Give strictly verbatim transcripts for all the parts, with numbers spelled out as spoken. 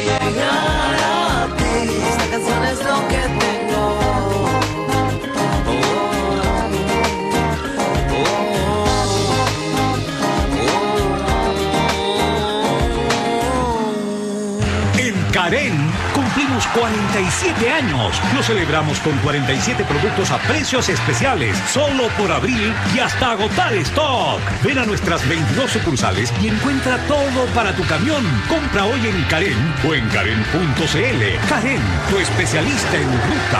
llegar a ti. Esta canción es lo que tengo. Karen, cumplimos cuarenta y siete años. Lo celebramos con cuarenta y siete productos a precios especiales, solo por abril y hasta agotar stock. Ven a nuestras veintidós sucursales y encuentra todo para tu camión. Compra hoy en Karen o en karen punto c l. Karen, tu especialista en ruta.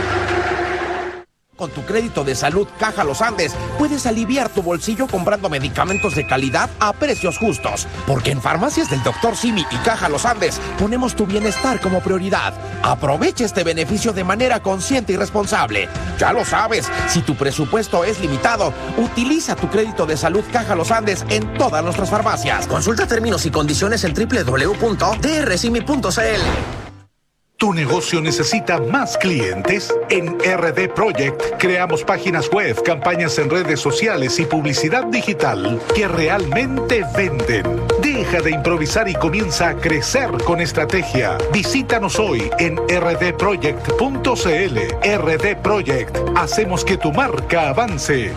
Con tu crédito de salud Caja Los Andes, puedes aliviar tu bolsillo comprando medicamentos de calidad a precios justos. Porque en Farmacias del doctor Simi y Caja Los Andes ponemos tu bienestar como prioridad. Aprovecha este beneficio de manera consciente y responsable. Ya lo sabes, si tu presupuesto es limitado, utiliza tu crédito de salud Caja Los Andes en todas nuestras farmacias. Consulta términos y condiciones en doble u doble u doble u punto d r simi punto c l. ¿Tu negocio necesita más clientes? En R D Project creamos páginas web, campañas en redes sociales y publicidad digital que realmente venden. Deja de improvisar y comienza a crecer con estrategia. Visítanos hoy en r d project punto c l. R D Project. Hacemos que tu marca avance.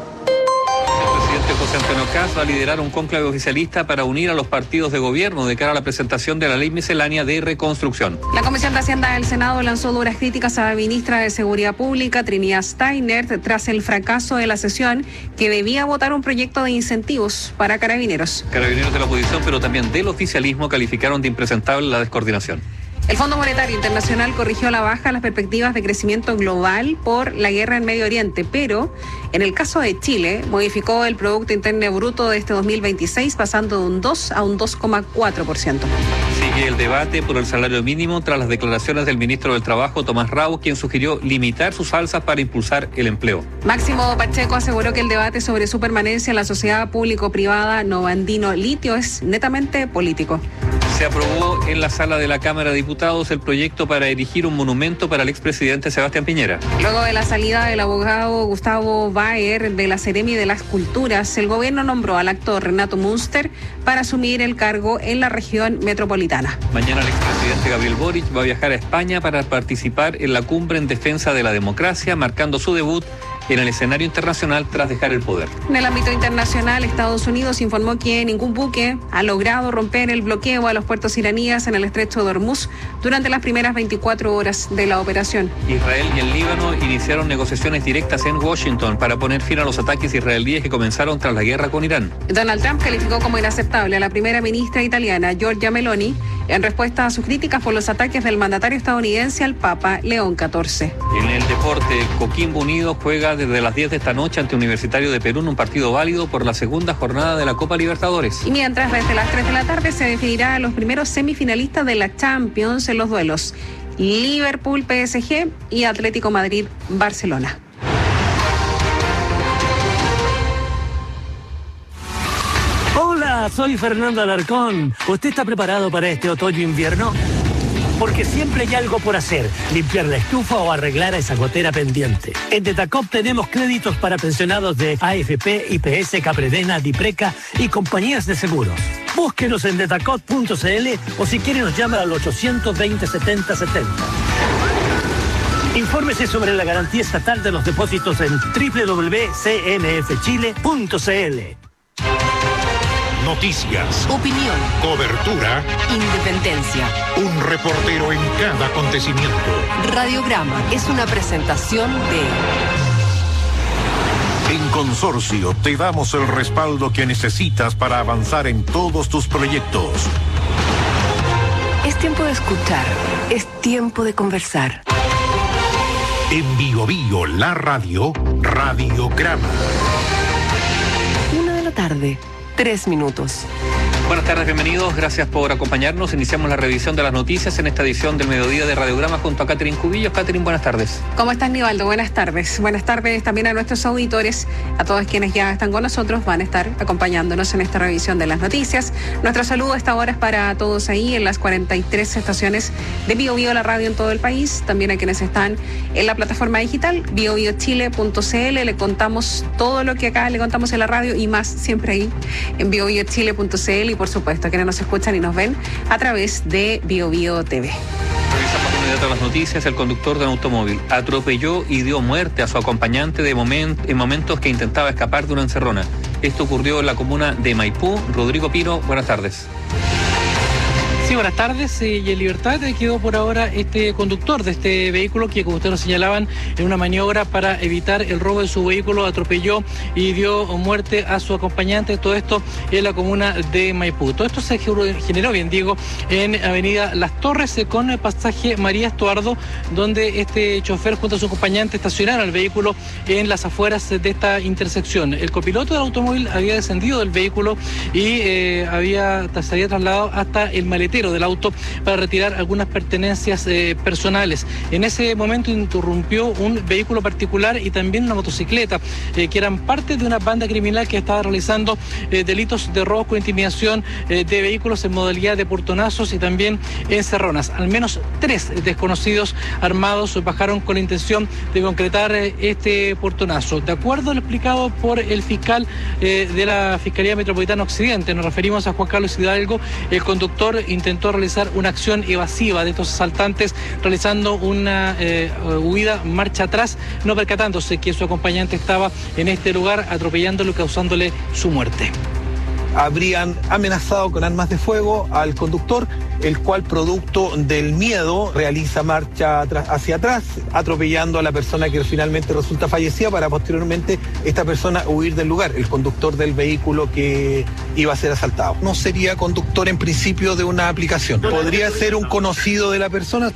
José Antonio Kast va a liderar un cónclave oficialista para unir a los partidos de gobierno de cara a la presentación de la ley miscelánea de reconstrucción. La Comisión de Hacienda del Senado lanzó duras críticas a la ministra de Seguridad Pública, Trinidad Steiner, tras el fracaso de la sesión que debía votar un proyecto de incentivos para carabineros. Carabineros de la oposición, pero también del oficialismo, calificaron de impresentable la descoordinación. El Fondo Monetario Internacional corrigió a la baja las perspectivas de crecimiento global por la guerra en Medio Oriente, pero en el caso de Chile modificó el Producto Interno Bruto de este dos mil veintiséis pasando de un dos a un dos coma cuatro por ciento. Sigue el debate por el salario mínimo tras las declaraciones del ministro del Trabajo, Tomás Rau, quien sugirió limitar sus alzas para impulsar el empleo. Máximo Pacheco aseguró que el debate sobre su permanencia en la sociedad público-privada Novandino Litio es netamente político. Se aprobó en la sala de la Cámara de Diputados el proyecto para erigir un monumento para el expresidente Sebastián Piñera. Luego de la salida del abogado Gustavo Baer de la Seremi de las Culturas, el gobierno nombró al actor Renato Münster para asumir el cargo en la región metropolitana. Mañana el expresidente Gabriel Boric va a viajar a España para participar en la cumbre en defensa de la democracia, marcando su debut en el escenario internacional tras dejar el poder. En el ámbito internacional, Estados Unidos informó que ningún buque ha logrado romper el bloqueo a los puertos iraníes en el estrecho de Hormuz durante las primeras veinticuatro horas de la operación. Israel y el Líbano iniciaron negociaciones directas en Washington para poner fin a los ataques israelíes que comenzaron tras la guerra con Irán. Donald Trump calificó como inaceptable a la primera ministra italiana, Giorgia Meloni, en respuesta a sus críticas por los ataques del mandatario estadounidense al Papa León catorce. En el deporte, Coquimbo Unido juega desde las diez de esta noche ante Universitario de Perú en un partido válido por la segunda jornada de la Copa Libertadores. Y mientras desde las tres de la tarde se definirá a los primeros semifinalistas de la Champions en los duelos Liverpool P S G y Atlético Madrid Barcelona. Hola, soy Fernando Alarcón. ¿Usted está preparado para este otoño-invierno? Porque siempre hay algo por hacer, limpiar la estufa o arreglar esa gotera pendiente. En Detacop tenemos créditos para pensionados de A F P, I P S, Capredena, Dipreca y compañías de seguros. Búsquenos en detacop punto c l o si quiere nos llama al ochocientos veinte, setenta setenta. Infórmese sobre la garantía estatal de los depósitos en doble u doble u doble u punto c n f chile punto c l. Noticias, opinión, cobertura, independencia. Un reportero en cada acontecimiento. Radiograma es una presentación de... En Consorcio te damos el respaldo que necesitas para avanzar en todos tus proyectos. Es tiempo de escuchar, es tiempo de conversar. En Bio Bio, la radio, Radiograma. Una de la tarde. Tres minutos. Buenas tardes, bienvenidos. Gracias por acompañarnos. Iniciamos la revisión de las noticias en esta edición del mediodía de Radiograma junto a Catherine Cubillos. Catherine, buenas tardes. ¿Cómo estás, Nivaldo? Buenas tardes. Buenas tardes también a nuestros auditores, a todos quienes ya están con nosotros, van a estar acompañándonos en esta revisión de las noticias. Nuestro saludo a esta hora es para todos ahí en las cuarenta y tres estaciones de Bio Bio, la radio en todo el país. También a quienes están en la plataforma digital bio bio chile punto c l. Le contamos todo lo que acá le contamos en la radio y más siempre ahí en bio bio chile punto c l. y por supuesto quienes nos escuchan y nos ven a través de Bio Bio T V. Revisamos de inmediato las noticias. El conductor de un automóvil atropelló y dio muerte a su acompañante de moment, en momentos que intentaba escapar de una encerrona. Esto ocurrió en la comuna de Maipú. Rodrigo Pino, buenas tardes. Sí, buenas tardes. Eh, y en libertad quedó por ahora este conductor de este vehículo que, como ustedes lo señalaban, en una maniobra para evitar el robo de su vehículo, atropelló y dio muerte a su acompañante. Todo esto en la comuna de Maipú. Todo esto se generó, bien digo, en avenida Las Torres eh, con el pasaje María Estuardo, donde este chofer junto a su acompañante estacionaron el vehículo en las afueras de esta intersección. El copiloto del automóvil había descendido del vehículo y eh, había, se había trasladado hasta el maletero del auto para retirar algunas pertenencias eh, personales. En ese momento interrumpió un vehículo particular y también una motocicleta, eh, que eran parte de una banda criminal que estaba realizando eh, delitos de robo con intimidación eh, de vehículos en modalidad de portonazos y también encerronas. Al menos tres desconocidos armados bajaron con la intención de concretar eh, este portonazo. De acuerdo a lo explicado por el fiscal eh, de la Fiscalía Metropolitana Occidente, nos referimos a Juan Carlos Hidalgo, el conductor intentó realizar una acción evasiva de estos asaltantes, realizando una eh, huida marcha atrás, no percatándose que su acompañante estaba en este lugar, atropellándolo y causándole su muerte. Habrían amenazado con armas de fuego al conductor, el cual, producto del miedo, realiza marcha hacia atrás, atropellando a la persona que finalmente resulta fallecida, para posteriormente esta persona huir del lugar, el conductor del vehículo que iba a ser asaltado. No sería conductor en principio de una aplicación, podría ser un conocido de la persona.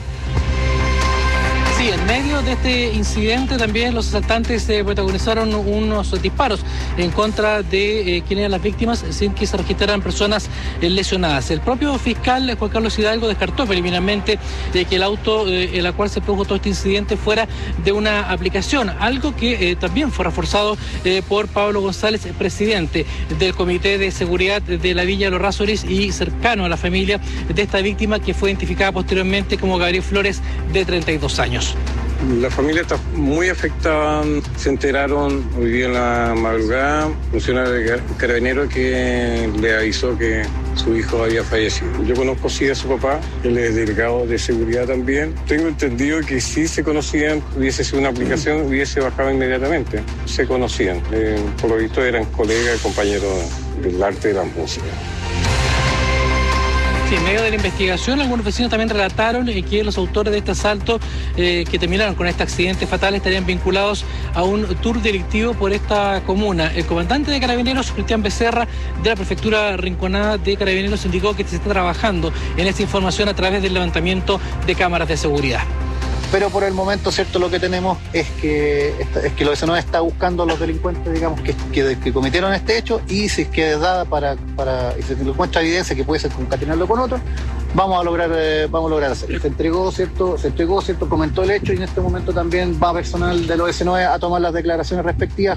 Sí, en medio de este incidente también los asaltantes eh, protagonizaron unos disparos en contra de eh, quienes eran las víctimas, sin que se registraran personas eh, lesionadas. El propio fiscal Juan Carlos Hidalgo descartó preliminarmente de que el auto eh, en la cual se produjo todo este incidente fuera de una aplicación, algo que eh, también fue reforzado eh, por Pablo González, presidente del Comité de Seguridad de la Villa de los Rázoris y cercano a la familia de esta víctima, que fue identificada posteriormente como Gabriel Flores, de treinta y dos años. La familia está muy afectada. Se enteraron hoy día en la madrugada, un funcionario de Carabineros que le avisó que su hijo había fallecido. Yo conozco sí a su papá, él es delegado de seguridad también. Tengo entendido que si se conocían, hubiese sido una aplicación, hubiese bajado inmediatamente. Se conocían, eh, por lo visto eran colegas y compañeros del arte de la música. Sí, en medio de la investigación, algunos vecinos también relataron eh, que los autores de este asalto eh, que terminaron con este accidente fatal estarían vinculados a un tour delictivo por esta comuna. El comandante de Carabineros, Cristian Becerra, de la Prefectura Rinconada de Carabineros, indicó que se está trabajando en esta información a través del levantamiento de cámaras de seguridad. Pero por el momento, cierto, lo que tenemos es que es que lo que no está buscando a los delincuentes, digamos, que, que, que cometieron este hecho, y si es que es dada para, para y se encuentra evidencia que puede ser concatenarlo con otro, vamos a lograr eh, vamos a lograr hacerlo. Se entregó, cierto, se entregó, cierto, comentó el hecho, y en este momento también va personal del O S nueve a tomar las declaraciones respectivas.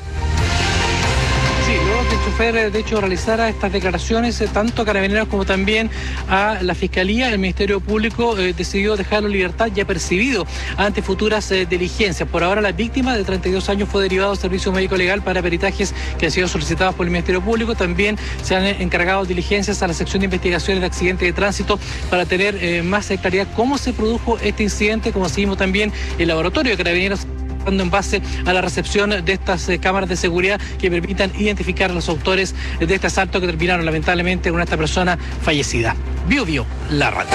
Sí, luego que el chofer, de hecho, realizara estas declaraciones, eh, tanto a Carabineros como también a la Fiscalía, el Ministerio Público eh, decidió dejarlo en libertad, ya percibido ante futuras eh, diligencias. Por ahora, la víctima de treinta y dos años fue derivado al Servicio Médico Legal para peritajes que han sido solicitados por el Ministerio Público. También se han encargado diligencias a la sección de investigaciones de accidentes de tránsito para tener eh, más claridad cómo se produjo este incidente, como seguimos también el laboratorio de Carabineros en base a la recepción de estas eh, cámaras de seguridad que permitan identificar a los autores de este asalto que terminaron lamentablemente con esta persona fallecida. Bio Bio, la radio.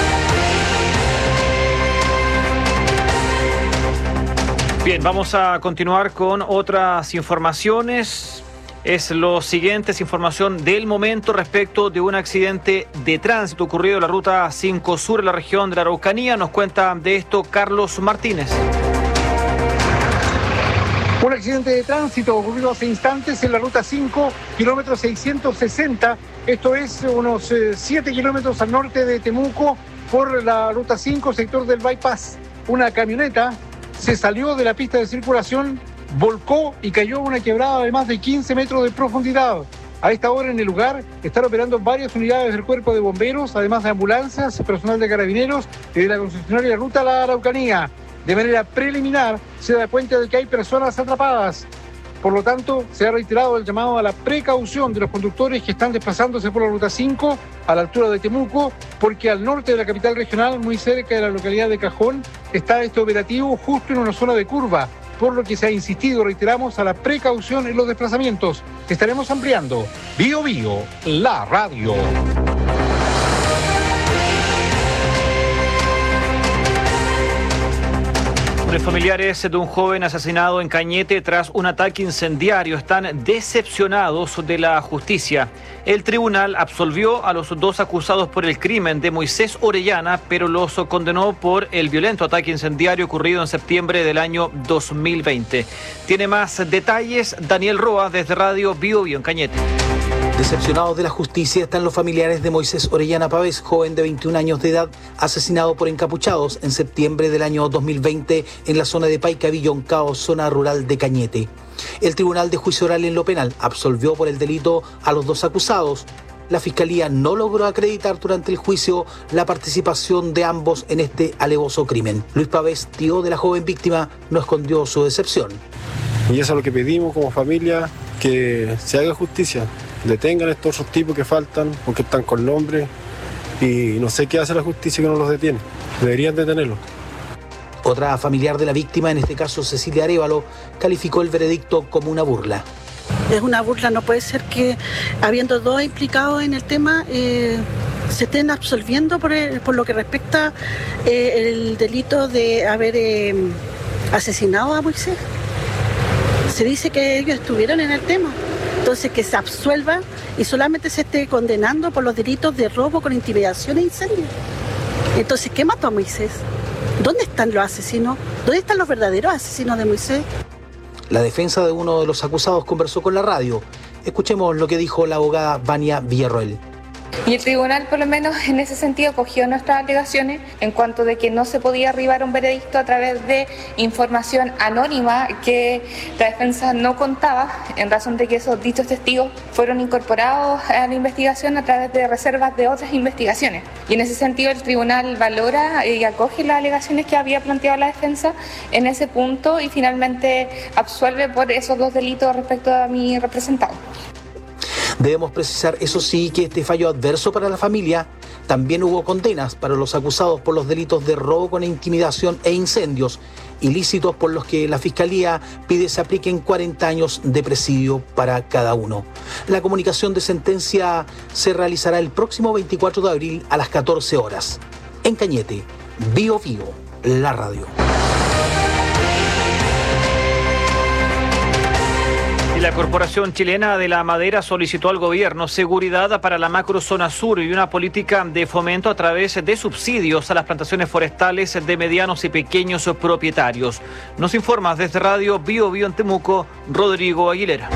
Bien, vamos a continuar con otras informaciones. Es lo siguiente, es información del momento respecto de un accidente de tránsito ocurrido en la ruta cinco Sur en la región de la Araucanía. Nos cuenta de esto Carlos Martínez. Un accidente de tránsito ocurrido hace instantes en la ruta cinco, kilómetro seiscientos sesenta, esto es unos eh, siete kilómetros al norte de Temuco, por la ruta cinco, sector del bypass. Una camioneta se salió de la pista de circulación, volcó y cayó a una quebrada de más de quince metros de profundidad. A esta hora en el lugar están operando varias unidades del Cuerpo de Bomberos, además de ambulancias, personal de Carabineros y de la concesionaria Ruta La Araucanía. De manera preliminar se da cuenta de que hay personas atrapadas. Por lo tanto, se ha reiterado el llamado a la precaución de los conductores que están desplazándose por la ruta cinco a la altura de Temuco, porque al norte de la capital regional, muy cerca de la localidad de Cajón, está este operativo justo en una zona de curva, por lo que se ha insistido, reiteramos, a la precaución en los desplazamientos. Estaremos ampliando. Bio Bio, la radio. Los familiares de un joven asesinado en Cañete tras un ataque incendiario están decepcionados de la justicia. El tribunal absolvió a los dos acusados por el crimen de Moisés Orellana, pero los condenó por el violento ataque incendiario ocurrido en septiembre del año dos mil veinte. Tiene más detalles Daniel Roa desde Radio Bio Bio en Cañete. Decepcionados de la justicia están los familiares de Moisés Orellana Pavés, joven de veintiún años de edad, asesinado por encapuchados en septiembre del año dos mil veinte en la zona de Paica-Villoncao, zona rural de Cañete. El Tribunal de Juicio Oral en lo Penal absolvió por el delito a los dos acusados. La Fiscalía no logró acreditar durante el juicio la participación de ambos en este alevoso crimen. Luis Pavés, tío de la joven víctima, no escondió su decepción. Y eso es lo que pedimos como familia, que se haga justicia. Detengan a estos otros tipos que faltan porque están con nombre y no sé qué hace la justicia que no los detiene. Deberían detenerlos. Otra familiar de la víctima, en este caso Cecilia Arévalo, calificó el veredicto como una burla. Es una burla, no puede ser que habiendo dos implicados en el tema eh, se estén absolviendo por, el, por lo que respecta eh, el delito de haber eh, asesinado a Moisés. Se dice que ellos estuvieron en el tema. Entonces que se absuelva y solamente se esté condenando por los delitos de robo con intimidación e incendio. Entonces, ¿qué mató a Moisés? ¿Dónde están los asesinos? ¿Dónde están los verdaderos asesinos de Moisés? La defensa de uno de los acusados conversó con la radio. Escuchemos lo que dijo la abogada Vania Villarroel. Y el tribunal, por lo menos en ese sentido, cogió nuestras alegaciones en cuanto de que no se podía arribar a un veredicto a través de información anónima que la defensa no contaba, en razón de que esos dichos testigos fueron incorporados a la investigación a través de reservas de otras investigaciones. Y en ese sentido el tribunal valora y acoge las alegaciones que había planteado la defensa en ese punto y finalmente absuelve por esos dos delitos respecto a mi representado. Debemos precisar, eso sí, que este fallo adverso para la familia también hubo condenas para los acusados por los delitos de robo con intimidación e incendios, ilícitos por los que la Fiscalía pide se apliquen cuarenta años de presidio para cada uno. La comunicación de sentencia se realizará el próximo veinticuatro de abril a las catorce horas. En Cañete, Bio Bio, la radio. La Corporación Chilena de la Madera solicitó al gobierno seguridad para la macrozona sur y una política de fomento a través de subsidios a las plantaciones forestales de medianos y pequeños propietarios. Nos informa desde Radio Bio Bio en Temuco, Rodrigo Aguilera.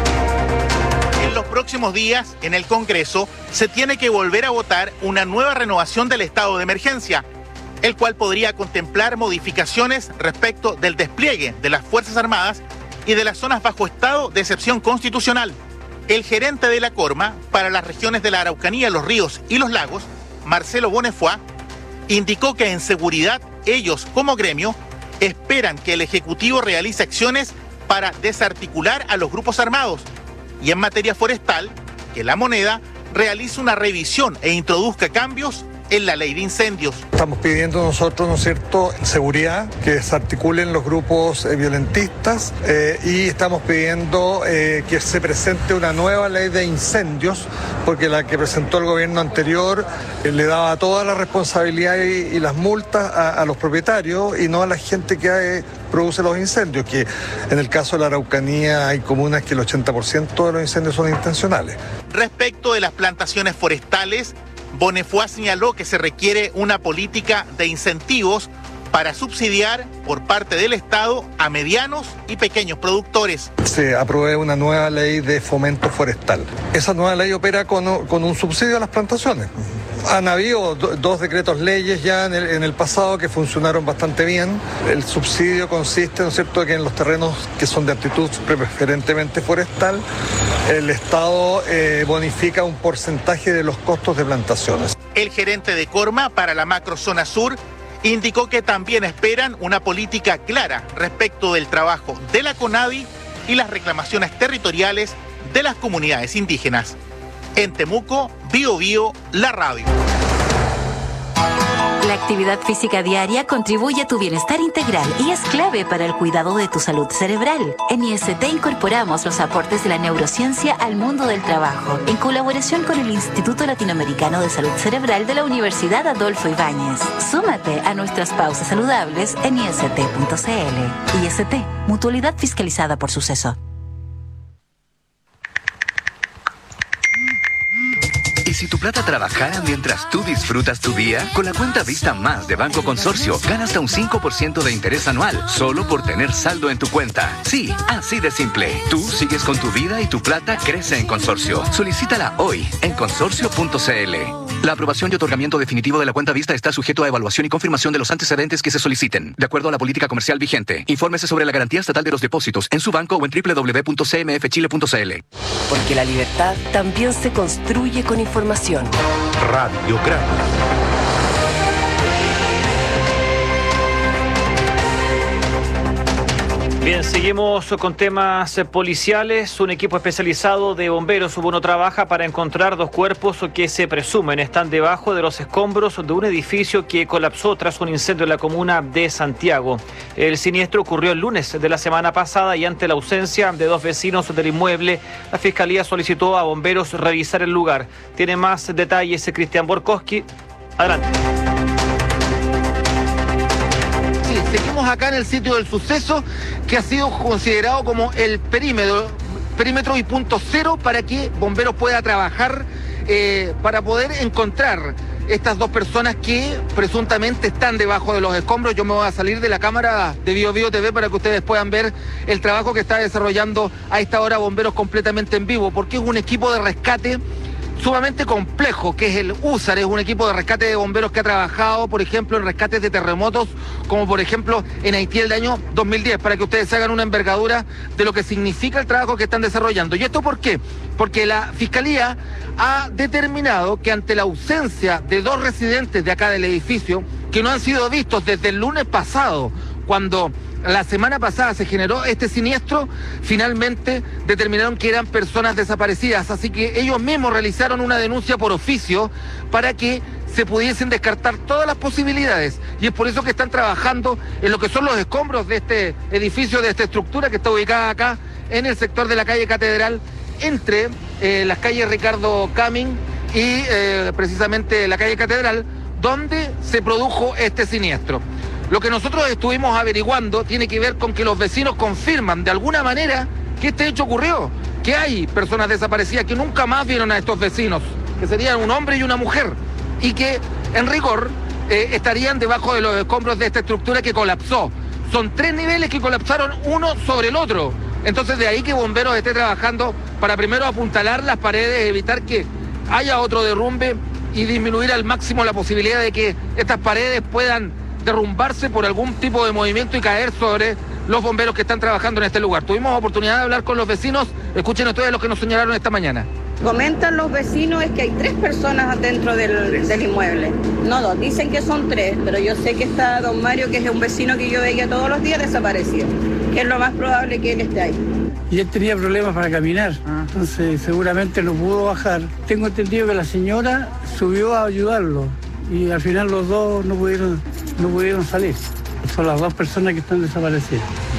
En los próximos días, en el Congreso, se tiene que volver a votar una nueva renovación del estado de emergencia, el cual podría contemplar modificaciones respecto del despliegue de las Fuerzas Armadas y de las zonas bajo estado de excepción constitucional. El gerente de la Corma para las regiones de la Araucanía, los ríos y los lagos, Marcelo Bonnefoy, indicó que en seguridad ellos como gremio esperan que el Ejecutivo realice acciones para desarticular a los grupos armados y en materia forestal, que la moneda realice una revisión e introduzca cambios en la ley de incendios. Estamos pidiendo nosotros, ¿no es cierto?, seguridad, que desarticulen los grupos eh, violentistas eh, y estamos pidiendo eh, que se presente una nueva ley de incendios, porque la que presentó el gobierno anterior eh, le daba toda la responsabilidad y, y las multas a, a los propietarios y no a la gente que eh, produce los incendios, que en el caso de la Araucanía hay comunas que el ochenta por ciento de los incendios son intencionales. Respecto de las plantaciones forestales, Bonnefoy señaló que se requiere una política de incentivos para subsidiar por parte del Estado a medianos y pequeños productores. Se apruebe una nueva ley de fomento forestal. Esa nueva ley opera con, con un subsidio a las plantaciones. Han habido do, dos decretos leyes ya en el, en el pasado que funcionaron bastante bien. El subsidio consiste, ¿no es cierto?, que en los terrenos que son de aptitud preferentemente forestal, el Estado eh, bonifica un porcentaje de los costos de plantaciones. El gerente de Corma para la macrozona sur indicó que también esperan una política clara respecto del trabajo de la CONADI y las reclamaciones territoriales de las comunidades indígenas. En Temuco, Bio Bio, la radio. La actividad física diaria contribuye a tu bienestar integral y es clave para el cuidado de tu salud cerebral. En I S T incorporamos los aportes de la neurociencia al mundo del trabajo, en colaboración con el Instituto Latinoamericano de Salud Cerebral de la Universidad Adolfo Ibáñez. Súmate a nuestras pausas saludables en I S T punto C L. I S T, mutualidad fiscalizada por Suceso. ¿Y si tu plata trabajara mientras tú disfrutas tu día? Con la cuenta Vista Más de Banco Consorcio, gana hasta un cinco por ciento de interés anual, solo por tener saldo en tu cuenta. Sí, así de simple. Tú sigues con tu vida y tu plata crece en Consorcio. Solicítala hoy en consorcio punto C L. La aprobación y otorgamiento definitivo de la cuenta Vista está sujeto a evaluación y confirmación de los antecedentes que se soliciten, de acuerdo a la política comercial vigente. Infórmese sobre la garantía estatal de los depósitos en su banco o en doble u doble u doble u punto c m f chile punto c l. Porque la libertad también se construye con información. Radio Grande. Bien, seguimos con temas policiales. Un equipo especializado de bomberos urbano trabaja para encontrar dos cuerpos que se presumen están debajo de los escombros de un edificio que colapsó tras un incendio en la comuna de Santiago. El siniestro ocurrió el lunes de la semana pasada y ante la ausencia de dos vecinos del inmueble, la Fiscalía solicitó a bomberos revisar el lugar. Tiene más detalles Cristian Borkowski. Adelante. Seguimos acá en el sitio del suceso, que ha sido considerado como el perímetro, perímetro y punto cero para que bomberos pueda trabajar, eh, para poder encontrar estas dos personas que presuntamente están debajo de los escombros. Yo me voy a salir de la cámara de Bio Bio T V para que ustedes puedan ver el trabajo que está desarrollando a esta hora bomberos completamente en vivo, porque es un equipo de rescate sumamente complejo, que es el USAR, es un equipo de rescate de bomberos que ha trabajado, por ejemplo, en rescates de terremotos, como por ejemplo en Haití el año dos mil diez, para que ustedes hagan una envergadura de lo que significa el trabajo que están desarrollando. ¿Y esto por qué? Porque la Fiscalía ha determinado que ante la ausencia de dos residentes de acá del edificio, que no han sido vistos desde el lunes pasado, cuando la semana pasada se generó este siniestro, finalmente determinaron que eran personas desaparecidas, así que ellos mismos realizaron una denuncia por oficio para que se pudiesen descartar todas las posibilidades, y es por eso que están trabajando en lo que son los escombros de este edificio, de esta estructura que está ubicada acá en el sector de la calle Catedral, entre eh, las calles Ricardo Camin y eh, precisamente la calle Catedral, donde se produjo este siniestro. Lo que nosotros estuvimos averiguando tiene que ver con que los vecinos confirman de alguna manera que este hecho ocurrió, que hay personas desaparecidas que nunca más vieron a estos vecinos, que serían un hombre y una mujer, y que en rigor eh, estarían debajo de los escombros de esta estructura que colapsó. Son tres niveles que colapsaron uno sobre el otro. Entonces de ahí que bomberos esté trabajando para primero apuntalar las paredes, evitar que haya otro derrumbe y disminuir al máximo la posibilidad de que estas paredes puedan derrumbarse por algún tipo de movimiento y caer sobre los bomberos que están trabajando en este lugar. Tuvimos oportunidad de hablar con los vecinos. Escuchen ustedes lo que nos señalaron esta mañana. Comentan los vecinos es que hay tres personas dentro del, del inmueble. No dos, dicen que son tres, pero yo sé que está don Mario, que es un vecino que yo veía todos los días, desaparecido. Que es lo más probable que él esté ahí. Y él tenía problemas para caminar, entonces seguramente no pudo bajar. Tengo entendido que la señora subió a ayudarlo y al final los dos no pudieron, no pudieron salir. Son las dos personas que están desaparecidas.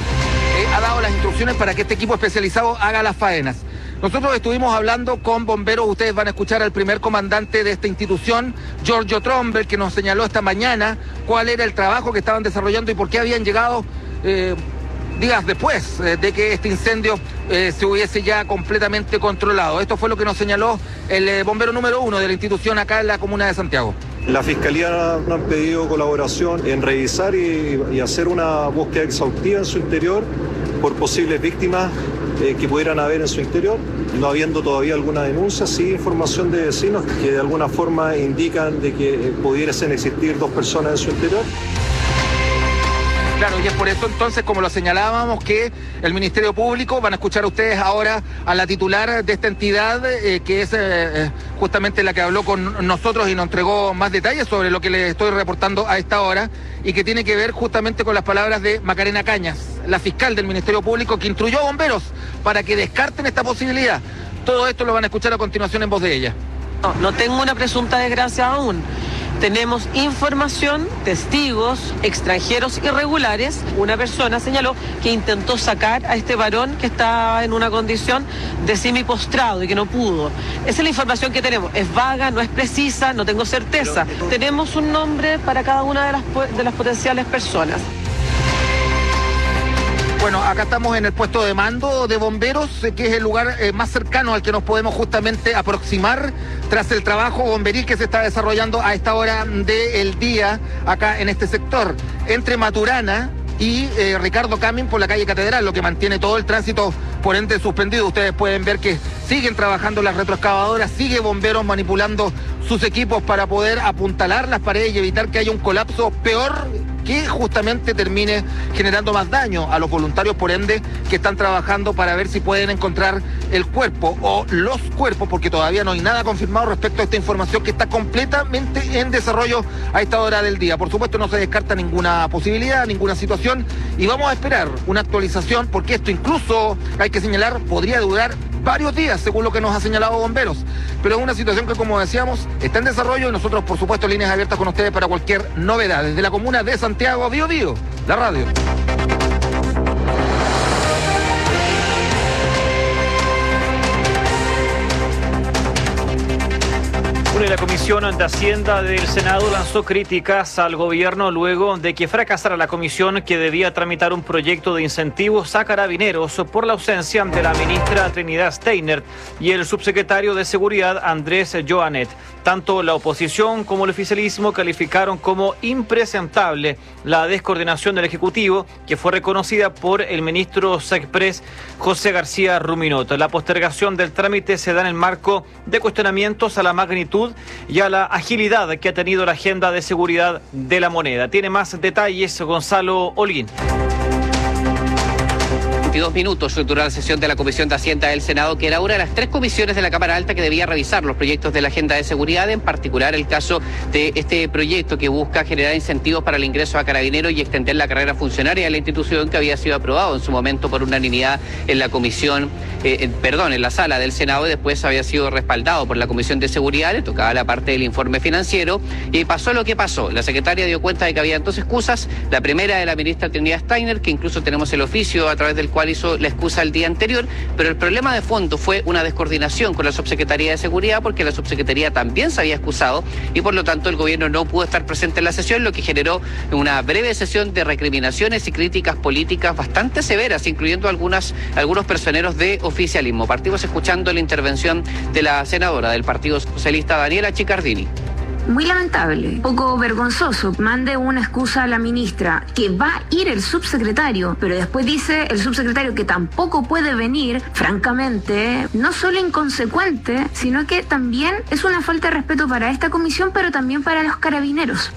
Eh, ha dado las instrucciones para que este equipo especializado haga las faenas. Nosotros estuvimos hablando con bomberos, ustedes van a escuchar al primer comandante de esta institución, Giorgio Trombel, que nos señaló esta mañana cuál era el trabajo que estaban desarrollando y por qué habían llegado eh, días después eh, de que este incendio eh, se hubiese ya completamente controlado. Esto fue lo que nos señaló el eh, bombero número uno de la institución acá en la comuna de Santiago. La Fiscalía nos han pedido colaboración en revisar y, y hacer una búsqueda exhaustiva en su interior por posibles víctimas eh, que pudieran haber en su interior, no habiendo todavía alguna denuncia, sí información de vecinos que de alguna forma indican de que eh, pudiesen existir dos personas en su interior. Claro, y es por eso entonces, como lo señalábamos, que el Ministerio Público, van a escuchar ustedes ahora a la titular de esta entidad, eh, que es eh, justamente la que habló con nosotros y nos entregó más detalles sobre lo que les estoy reportando a esta hora, y que tiene que ver justamente con las palabras de Macarena Cañas, la fiscal del Ministerio Público, que instruyó a bomberos para que descarten esta posibilidad. Todo esto lo van a escuchar a continuación en voz de ella. No, no tengo una presunta desgracia aún. Tenemos información, testigos, extranjeros irregulares. Una persona señaló que intentó sacar a este varón que estaba en una condición de semipostrado y que no pudo. Esa es la información que tenemos. Es vaga, no es precisa, no tengo certeza. Pero... tenemos un nombre para cada una de las, de las potenciales personas. Bueno, acá estamos en el puesto de mando de bomberos, que es el lugar eh, más cercano al que nos podemos justamente aproximar tras el trabajo bomberil que se está desarrollando a esta hora del día acá en este sector, entre Maturana y eh, Ricardo Camin por la calle Catedral, lo que mantiene todo el tránsito por ende suspendido. Ustedes pueden ver que siguen trabajando las retroexcavadoras, sigue bomberos manipulando sus equipos para poder apuntalar las paredes y evitar que haya un colapso peor que justamente termine generando más daño a los voluntarios, por ende, que están trabajando para ver si pueden encontrar el cuerpo o los cuerpos, porque todavía no hay nada confirmado respecto a esta información que está completamente en desarrollo a esta hora del día. Por supuesto, no se descarta ninguna posibilidad, ninguna situación, y vamos a esperar una actualización, porque esto incluso, hay que señalar, podría durar varios días, según lo que nos ha señalado bomberos. Pero es una situación que, como decíamos, está en desarrollo y nosotros, por supuesto, líneas abiertas con ustedes para cualquier novedad. Desde la comuna de Santiago, Bío Bío, la radio. Bueno, la Comisión de Hacienda del Senado lanzó críticas al gobierno luego de que fracasara la comisión que debía tramitar un proyecto de incentivos a carabineros por la ausencia de la ministra Trinidad Steiner y el subsecretario de Seguridad Andrés Joanet. Tanto la oposición como el oficialismo calificaron como impresentable la descoordinación del Ejecutivo, que fue reconocida por el ministro SECPRES José García Ruminot. La postergación del trámite se da en el marco de cuestionamientos a la magnitud y a la agilidad que ha tenido la agenda de seguridad de la moneda. Tiene más detalles Gonzalo Holguín. veintidós minutos duró la sesión de la Comisión de Hacienda del Senado, que era una de las tres comisiones de la Cámara Alta que debía revisar los proyectos de la agenda de seguridad, en particular el caso de este proyecto que busca generar incentivos para el ingreso a carabineros y extender la carrera funcionaria de la institución, que había sido aprobado en su momento por unanimidad en la comisión, eh, perdón, en la sala del Senado, y después había sido respaldado por la Comisión de Seguridad. Le tocaba la parte del informe financiero y pasó lo que pasó. La secretaria dio cuenta de que había dos excusas. La primera de la ministra Trinidad Steiner, que incluso tenemos el oficio a través del cual hizo la excusa el día anterior, pero el problema de fondo fue una descoordinación con la Subsecretaría de Seguridad, porque la Subsecretaría también se había excusado y por lo tanto el gobierno no pudo estar presente en la sesión, lo que generó una breve sesión de recriminaciones y críticas políticas bastante severas, incluyendo algunas, algunos personeros de oficialismo. Partimos escuchando la intervención de la senadora del Partido Socialista, Daniela Chicardini. Muy lamentable, poco vergonzoso. Mande una excusa a la ministra que va a ir el subsecretario, pero después dice el subsecretario que tampoco puede venir. Francamente, no solo inconsecuente, sino que también es una falta de respeto para esta comisión, pero también para los carabineros.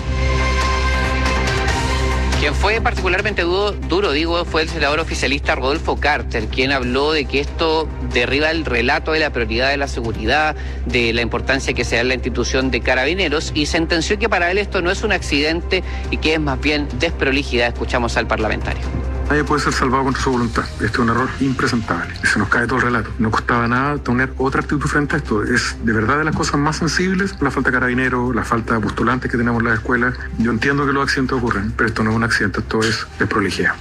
Quien fue particularmente duro, duro, digo, fue el senador oficialista Rodolfo Carter, quien habló de que esto derriba el relato de la prioridad de la seguridad, de la importancia que se da en la institución de carabineros, y sentenció que para él esto no es un accidente y que es más bien desprolijidad. Escuchamos al parlamentario. Nadie puede ser salvado contra su voluntad. Este es un error impresentable. Se nos cae todo el relato. No costaba nada tener otra actitud frente a esto. Es de verdad de las cosas más sensibles, la falta de carabineros, la falta de postulantes que tenemos en las escuelas. Yo entiendo que los accidentes ocurren, pero esto no es un accidente, esto es desprolijidad.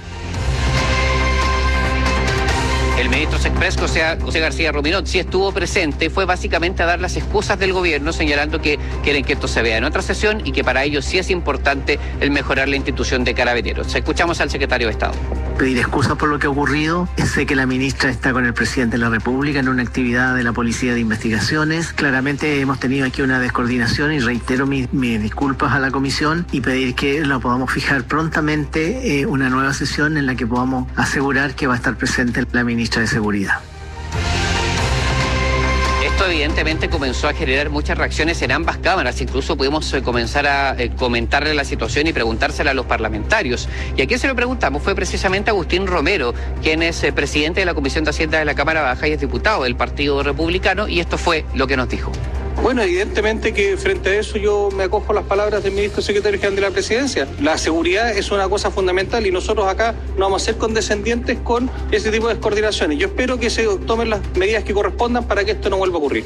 El ministro SECPRES, José, José García Ruminot, sí estuvo presente, fue básicamente a dar las excusas del gobierno, señalando que quieren que esto se vea en otra sesión y que para ellos sí es importante el mejorar la institución de carabineros. Escuchamos al secretario de Estado. Pedir excusas por lo que ha ocurrido. Sé que la ministra está con el presidente de la República en una actividad de la Policía de Investigaciones. Claramente hemos tenido aquí una descoordinación y reitero mis, mis disculpas a la comisión y pedir que la podamos fijar prontamente eh, una nueva sesión en la que podamos asegurar que va a estar presente la ministra de Seguridad. Esto evidentemente comenzó a generar muchas reacciones en ambas cámaras. Incluso pudimos eh, comenzar a eh, comentarle la situación y preguntársela a los parlamentarios. Y a quién se lo preguntamos fue precisamente a Agustín Romero, quien es eh, presidente de la Comisión de Hacienda de la Cámara Baja y es diputado del Partido Republicano, y esto fue lo que nos dijo. Bueno, evidentemente que frente a eso yo me acojo a las palabras del ministro secretario general de la Presidencia. La seguridad es una cosa fundamental y nosotros acá no vamos a ser condescendientes con ese tipo de descoordinaciones. Yo espero que se tomen las medidas que correspondan para que esto no vuelva a ocurrir.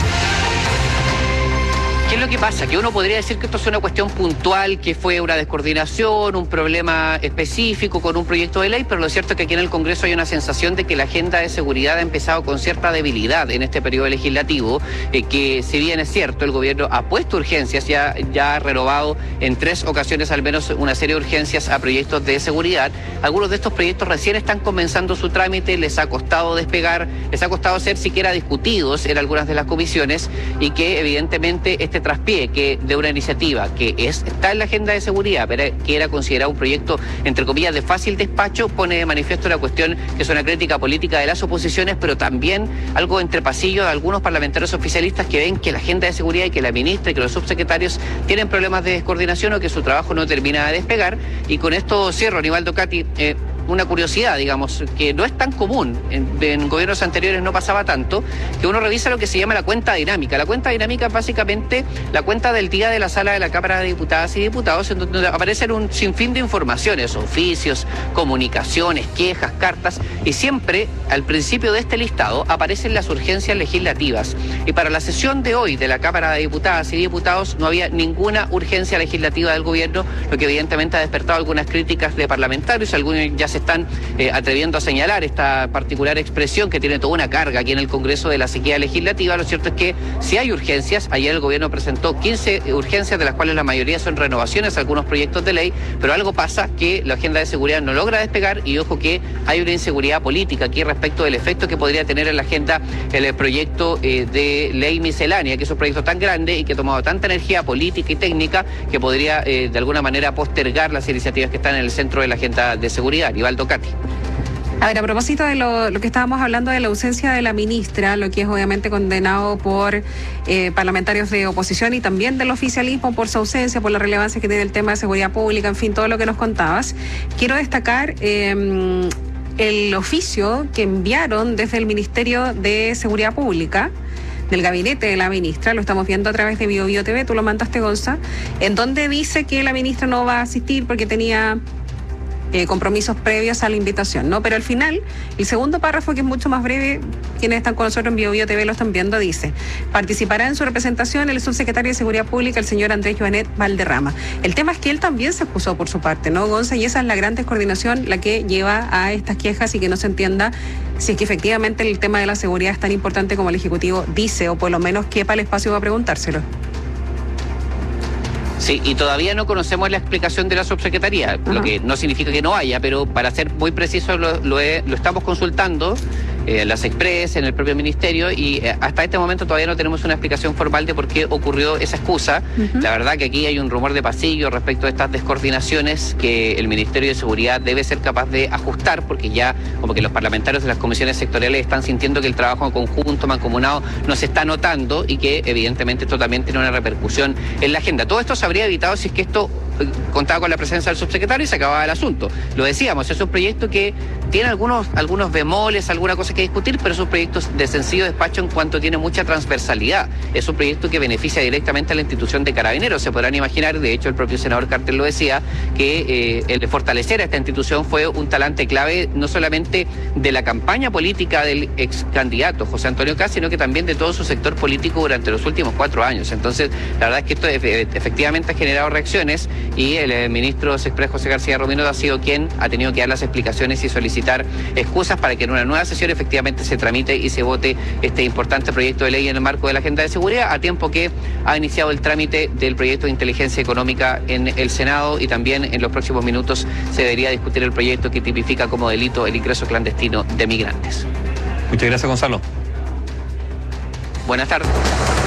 ¿Qué es lo que pasa? Que uno podría decir que esto es una cuestión puntual, que fue una descoordinación, un problema específico con un proyecto de ley, pero lo cierto es que aquí en el Congreso hay una sensación de que la agenda de seguridad ha empezado con cierta debilidad en este periodo legislativo, eh, que si bien es cierto, el gobierno ha puesto urgencias, ya, ya ha renovado en tres ocasiones al menos una serie de urgencias a proyectos de seguridad. Algunos de estos proyectos recién están comenzando su trámite, les ha costado despegar, les ha costado ser siquiera discutidos en algunas de las comisiones y que evidentemente este traspié que de una iniciativa que es, está en la agenda de seguridad, pero que era considerado un proyecto, entre comillas, de fácil despacho, pone de manifiesto una cuestión que es una crítica política de las oposiciones, pero también algo entre pasillos de algunos parlamentarios oficialistas que ven que la agenda de seguridad y que la ministra y que los subsecretarios tienen problemas de descoordinación o que su trabajo no termina de despegar. Y con esto cierro, Aníbaldo, Katy, eh, una curiosidad, digamos, que no es tan común, en, en gobiernos anteriores no pasaba tanto, que uno revisa lo que se llama la cuenta dinámica. La cuenta dinámica es básicamente la cuenta del día de la sala de la Cámara de Diputadas y Diputados, en donde aparecen un sinfín de informaciones, oficios, comunicaciones, quejas, cartas, y siempre al principio de este listado aparecen las urgencias legislativas. Y para la sesión de hoy de la Cámara de Diputadas y Diputados no había ninguna urgencia legislativa del gobierno, lo que evidentemente ha despertado algunas críticas de parlamentarios, algunos ya se están eh, atreviendo a señalar esta particular expresión que tiene toda una carga aquí en el Congreso de la sequía legislativa. Lo cierto es que si hay urgencias, ayer el gobierno presentó quince urgencias, de las cuales la mayoría son renovaciones a algunos proyectos de ley, pero algo pasa que la agenda de seguridad no logra despegar y ojo que hay una inseguridad política aquí respecto del efecto que podría tener en la agenda el proyecto eh, de ley miscelánea, que es un proyecto tan grande y que ha tomado tanta energía política y técnica que podría eh, de alguna manera postergar las iniciativas que están en el centro de la agenda de seguridad. Aníbaldo, Katy. A ver, a propósito de lo, lo que estábamos hablando de la ausencia de la ministra, lo que es obviamente condenado por eh, parlamentarios de oposición y también del oficialismo por su ausencia, por la relevancia que tiene el tema de seguridad pública, en fin, todo lo que nos contabas. Quiero destacar eh, el oficio que enviaron desde el Ministerio de Seguridad Pública, del gabinete de la ministra, lo estamos viendo a través de Bio Bio T V, tú lo mandaste, Gonza, en donde dice que la ministra no va a asistir porque tenía Eh, compromisos previos a la invitación, ¿no? Pero al final, el segundo párrafo, que es mucho más breve, quienes están con nosotros en Bio Bio T V lo están viendo, dice: participará en su representación el subsecretario de Seguridad Pública, el señor Andrés Joanet Valderrama. El tema es que él también se excusó por su parte, ¿no, Gonza? Y esa es la gran descoordinación la que lleva a estas quejas y que no se entienda si es que efectivamente el tema de la seguridad es tan importante como el Ejecutivo dice, o por lo menos quepa el espacio para preguntárselo. Sí, y todavía no conocemos la explicación de la subsecretaría, Ajá. lo que no significa que no haya, pero para ser muy preciso lo, lo, he, lo estamos consultando eh, en las Express, en el propio ministerio, y eh, hasta este momento todavía no tenemos una explicación formal de por qué ocurrió esa excusa. Uh-huh. La verdad que aquí hay un rumor de pasillo respecto a estas descoordinaciones que el Ministerio de Seguridad debe ser capaz de ajustar, porque ya como que los parlamentarios de las comisiones sectoriales están sintiendo que el trabajo en conjunto, mancomunado, no se está notando y que evidentemente esto también tiene una repercusión en la agenda. Todo esto se habría evitado si es que esto contaba con la presencia del subsecretario y se acababa el asunto. Lo decíamos, es un proyecto que tiene algunos, algunos bemoles, alguna cosa que discutir, pero es un proyecto de sencillo despacho en cuanto tiene mucha transversalidad. Es un proyecto que beneficia directamente a la institución de Carabineros. Se podrán imaginar, de hecho el propio senador Carter lo decía, que eh, el de fortalecer a esta institución fue un talante clave no solamente de la campaña política del ex candidato José Antonio Kast, sino que también de todo su sector político durante los últimos cuatro años. Entonces, la verdad es que esto efectivamente ha generado reacciones y el, el ministro Sexpress José García Romino ha sido quien ha tenido que dar las explicaciones y solicitar excusas para que en una nueva sesión efectivamente se tramite y se vote este importante proyecto de ley en el marco de la agenda de seguridad, a tiempo que ha iniciado el trámite del proyecto de inteligencia económica en el Senado, y también en los próximos minutos se debería discutir el proyecto que tipifica como delito el ingreso clandestino de migrantes. Muchas gracias, Gonzalo. Buenas tardes.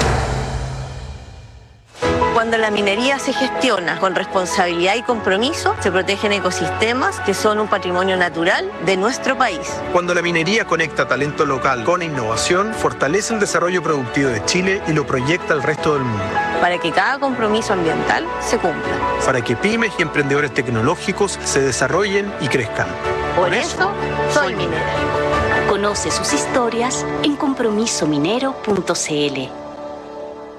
Cuando la minería se gestiona con responsabilidad y compromiso, se protegen ecosistemas que son un patrimonio natural de nuestro país. Cuando la minería conecta talento local con innovación, fortalece el desarrollo productivo de Chile y lo proyecta al resto del mundo. Para que cada compromiso ambiental se cumpla. Para que pymes y emprendedores tecnológicos se desarrollen y crezcan. Por eso, soy minera. Conoce sus historias en compromiso minero punto c l.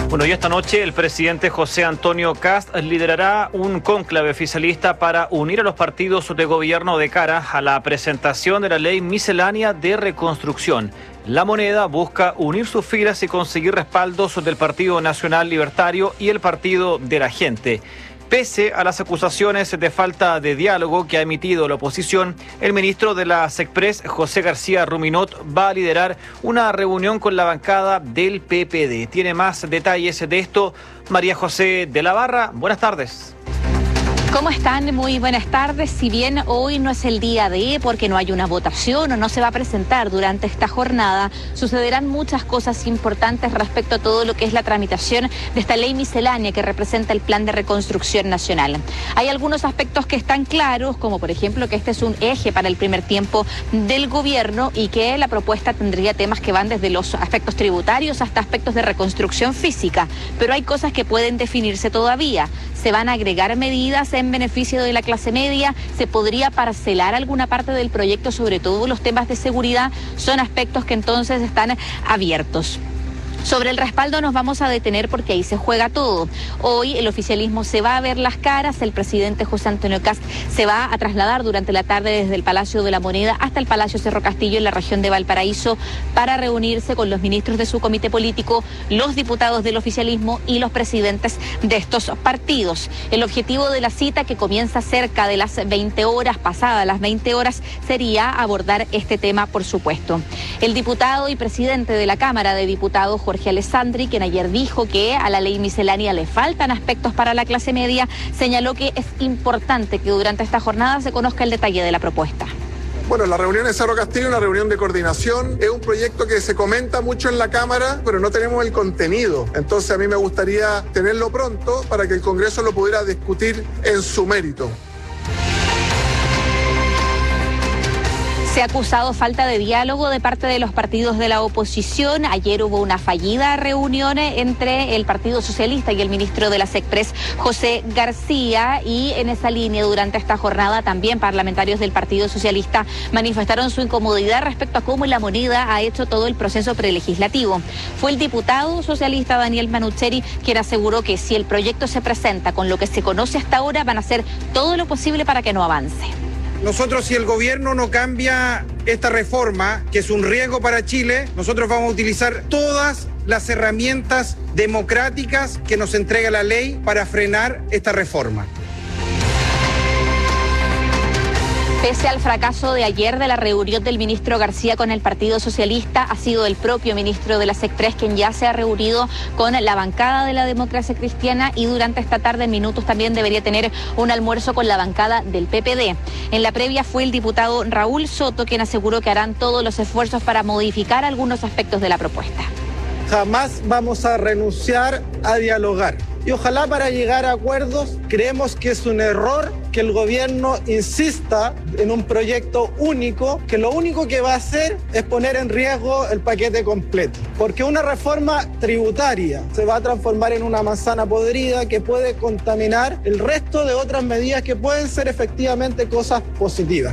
Bueno, y esta noche el presidente José Antonio Kast liderará un cónclave oficialista para unir a los partidos de gobierno de cara a la presentación de la ley miscelánea de reconstrucción. La Moneda busca unir sus filas y conseguir respaldos del Partido Nacional Libertario y el Partido de la Gente. Pese a las acusaciones de falta de diálogo que ha emitido la oposición, el ministro de la SECPRES, José García Ruminot, va a liderar una reunión con la bancada del P P D. Tiene más detalles de esto María José de la Barra. Buenas tardes. ¿Cómo están? Muy buenas tardes. Si bien hoy no es el día de, porque no hay una votación o no se va a presentar durante esta jornada, sucederán muchas cosas importantes respecto a todo lo que es la tramitación de esta ley miscelánea que representa el Plan de Reconstrucción Nacional. Hay algunos aspectos que están claros, como por ejemplo que este es un eje para el primer tiempo del gobierno y que la propuesta tendría temas que van desde los aspectos tributarios hasta aspectos de reconstrucción física, pero hay cosas que pueden definirse todavía. Se van a agregar medidas en beneficio de la clase media, se podría parcelar alguna parte del proyecto, sobre todo los temas de seguridad, son aspectos que entonces están abiertos. Sobre el respaldo nos vamos a detener porque ahí se juega todo. Hoy el oficialismo se va a ver las caras, el presidente José Antonio Kast se va a trasladar durante la tarde desde el Palacio de la Moneda hasta el Palacio Cerro Castillo en la región de Valparaíso para reunirse con los ministros de su comité político, los diputados del oficialismo y los presidentes de estos partidos. El objetivo de la cita, que comienza cerca de las veinte horas, pasadas las veinte horas, sería abordar este tema, por supuesto. El diputado y presidente de la Cámara de Diputados, Jorge Alessandri, quien ayer dijo que a la ley miscelánea le faltan aspectos para la clase media, señaló que es importante que durante esta jornada se conozca el detalle de la propuesta. Bueno, la reunión en Cerro Castillo es una reunión de coordinación, es un proyecto que se comenta mucho en la Cámara, pero no tenemos el contenido. Entonces a mí me gustaría tenerlo pronto para que el Congreso lo pudiera discutir en su mérito. Se ha acusado falta de diálogo de parte de los partidos de la oposición. Ayer hubo una fallida reunión entre el Partido Socialista y el ministro de la SECPRES, José García, y en esa línea durante esta jornada también parlamentarios del Partido Socialista manifestaron su incomodidad respecto a cómo La Moneda ha hecho todo el proceso prelegislativo. Fue el diputado socialista Daniel Manucheri quien aseguró que si el proyecto se presenta con lo que se conoce hasta ahora, van a hacer todo lo posible para que no avance. Nosotros, si el gobierno no cambia esta reforma, que es un riesgo para Chile, nosotros vamos a utilizar todas las herramientas democráticas que nos entrega la ley para frenar esta reforma. Pese al fracaso de ayer de la reunión del ministro García con el Partido Socialista, ha sido el propio ministro de la SECPRES quien ya se ha reunido con la bancada de la Democracia Cristiana y durante esta tarde en minutos también debería tener un almuerzo con la bancada del P P D. En la previa fue el diputado Raúl Soto quien aseguró que harán todos los esfuerzos para modificar algunos aspectos de la propuesta. Jamás vamos a renunciar a dialogar. Y ojalá para llegar a acuerdos, creemos que es un error que el gobierno insista en un proyecto único, que lo único que va a hacer es poner en riesgo el paquete completo. Porque una reforma tributaria se va a transformar en una manzana podrida que puede contaminar el resto de otras medidas que pueden ser efectivamente cosas positivas.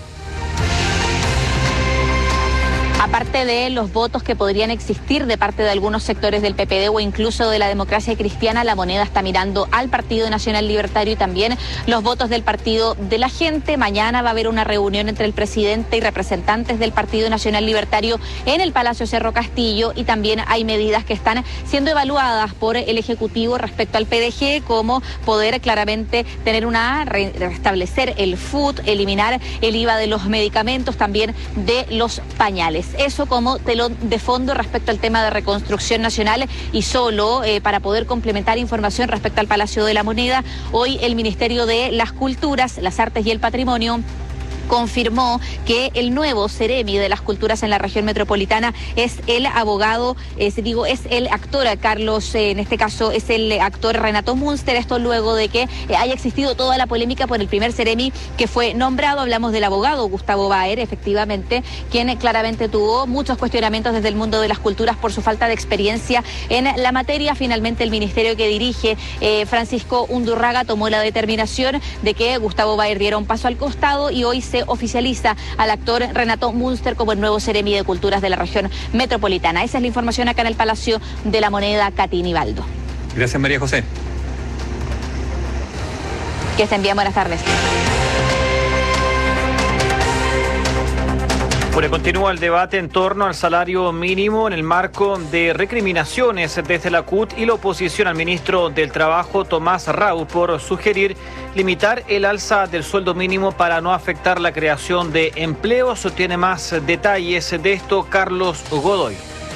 Aparte de los votos que podrían existir de parte de algunos sectores del P P D o incluso de la Democracia Cristiana, La Moneda está mirando al Partido Nacional Libertario y también los votos del Partido de la Gente. Mañana va a haber una reunión entre el presidente y representantes del Partido Nacional Libertario en el Palacio Cerro Castillo y también hay medidas que están siendo evaluadas por el Ejecutivo respecto al P D G, como poder claramente tener una, restablecer el F U T, eliminar el I V A de los medicamentos, también de los pañales. Eso como telón de fondo respecto al tema de reconstrucción nacional y solo eh, para poder complementar información respecto al Palacio de la Moneda, hoy el Ministerio de las Culturas, las Artes y el Patrimonio confirmó que el nuevo Ceremi de las Culturas en la región metropolitana es el abogado, es, digo, es el actor Carlos, eh, en este caso es el actor Renato Münster. Esto luego de que eh, haya existido toda la polémica por el primer Ceremi que fue nombrado. Hablamos del abogado Gustavo Baer, efectivamente, quien claramente tuvo muchos cuestionamientos desde el mundo de las culturas por su falta de experiencia en la materia. Finalmente el ministerio que dirige eh, Francisco Undurraga tomó la determinación de que Gustavo Baer diera un paso al costado y hoy se se oficializa al actor Renato Münster como el nuevo Seremi de Culturas de la región metropolitana. Esa es la información acá en el Palacio de la Moneda, Katy Nivaldo. Gracias, María José. Que estén bien, buenas tardes. Bueno, continúa el debate en torno al salario mínimo en el marco de recriminaciones desde la C U T y la oposición al ministro del Trabajo, Tomás Rau, por sugerir limitar el alza del sueldo mínimo para no afectar la creación de empleos. Tiene más detalles de esto Carlos Godoy.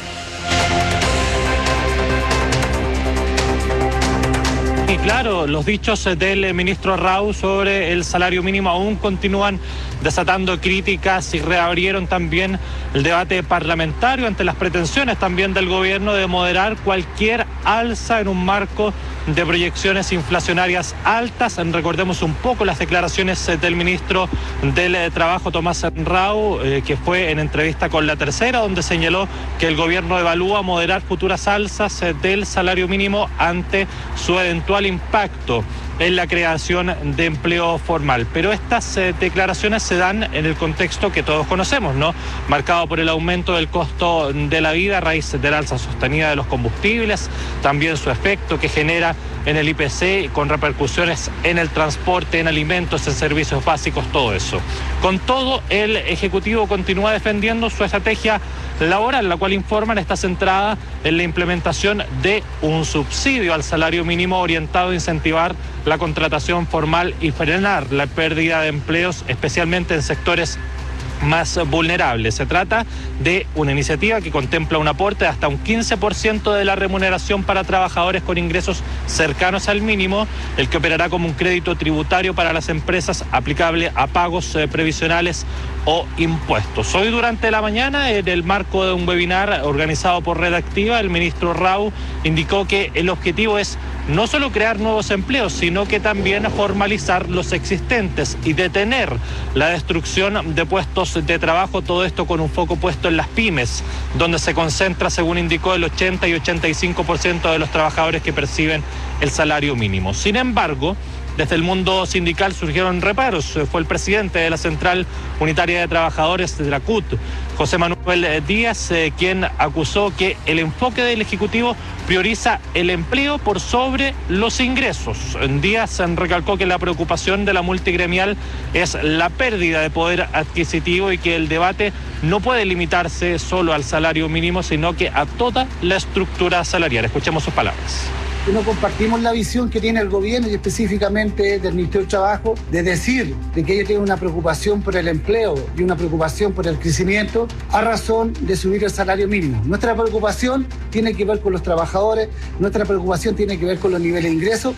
Y claro, los dichos del ministro Rau sobre el salario mínimo aún continúan desatando críticas y reabrieron también el debate parlamentario ante las pretensiones también del gobierno de moderar cualquier alza en un marco de proyecciones inflacionarias altas. Recordemos un poco las declaraciones del ministro del Trabajo, Tomás Rau, eh, que fue en entrevista con La Tercera, donde señaló que el gobierno evalúa moderar futuras alzas eh, del salario mínimo ante su eventual impacto en la creación de empleo formal. Pero estas eh, declaraciones se dan en el contexto que todos conocemos, ¿no? Marcado por el aumento del costo de la vida a raíz del alza sostenida de los combustibles, también su efecto que genera en el I P C con repercusiones en el transporte, en alimentos, en servicios básicos, todo eso. Con todo, el Ejecutivo continúa defendiendo su estrategia laboral, la cual informan está centrada en la implementación de un subsidio al salario mínimo orientado a incentivar la contratación formal y frenar la pérdida de empleos, especialmente en sectores más vulnerables. Se trata de una iniciativa que contempla un aporte de hasta un quince por ciento de la remuneración para trabajadores con ingresos cercanos al mínimo, el que operará como un crédito tributario para las empresas aplicable a pagos eh, previsionales o impuestos. Hoy durante la mañana, en el marco de un webinar organizado por Red Activa, el ministro Rau indicó que el objetivo es no solo crear nuevos empleos, sino que también formalizar los existentes y detener la destrucción de puestos de trabajo, todo esto con un foco puesto en las pymes, donde se concentra, según indicó, el ochenta y ochenta y cinco por ciento de los trabajadores que perciben el salario mínimo. Sin embargo, desde el mundo sindical surgieron reparos. Fue el presidente de la Central Unitaria de Trabajadores de la C U T, José Manuel Díaz, eh, quien acusó que el enfoque del Ejecutivo prioriza el empleo por sobre los ingresos. Díaz recalcó que la preocupación de la multigremial es la pérdida de poder adquisitivo y que el debate no puede limitarse solo al salario mínimo, sino que a toda la estructura salarial. Escuchemos sus palabras. Que no compartimos la visión que tiene el gobierno y específicamente del Ministerio del Trabajo de decir de que ellos tienen una preocupación por el empleo y una preocupación por el crecimiento a razón de subir el salario mínimo. Nuestra preocupación tiene que ver con los trabajadores, nuestra preocupación tiene que ver con los niveles de ingresos.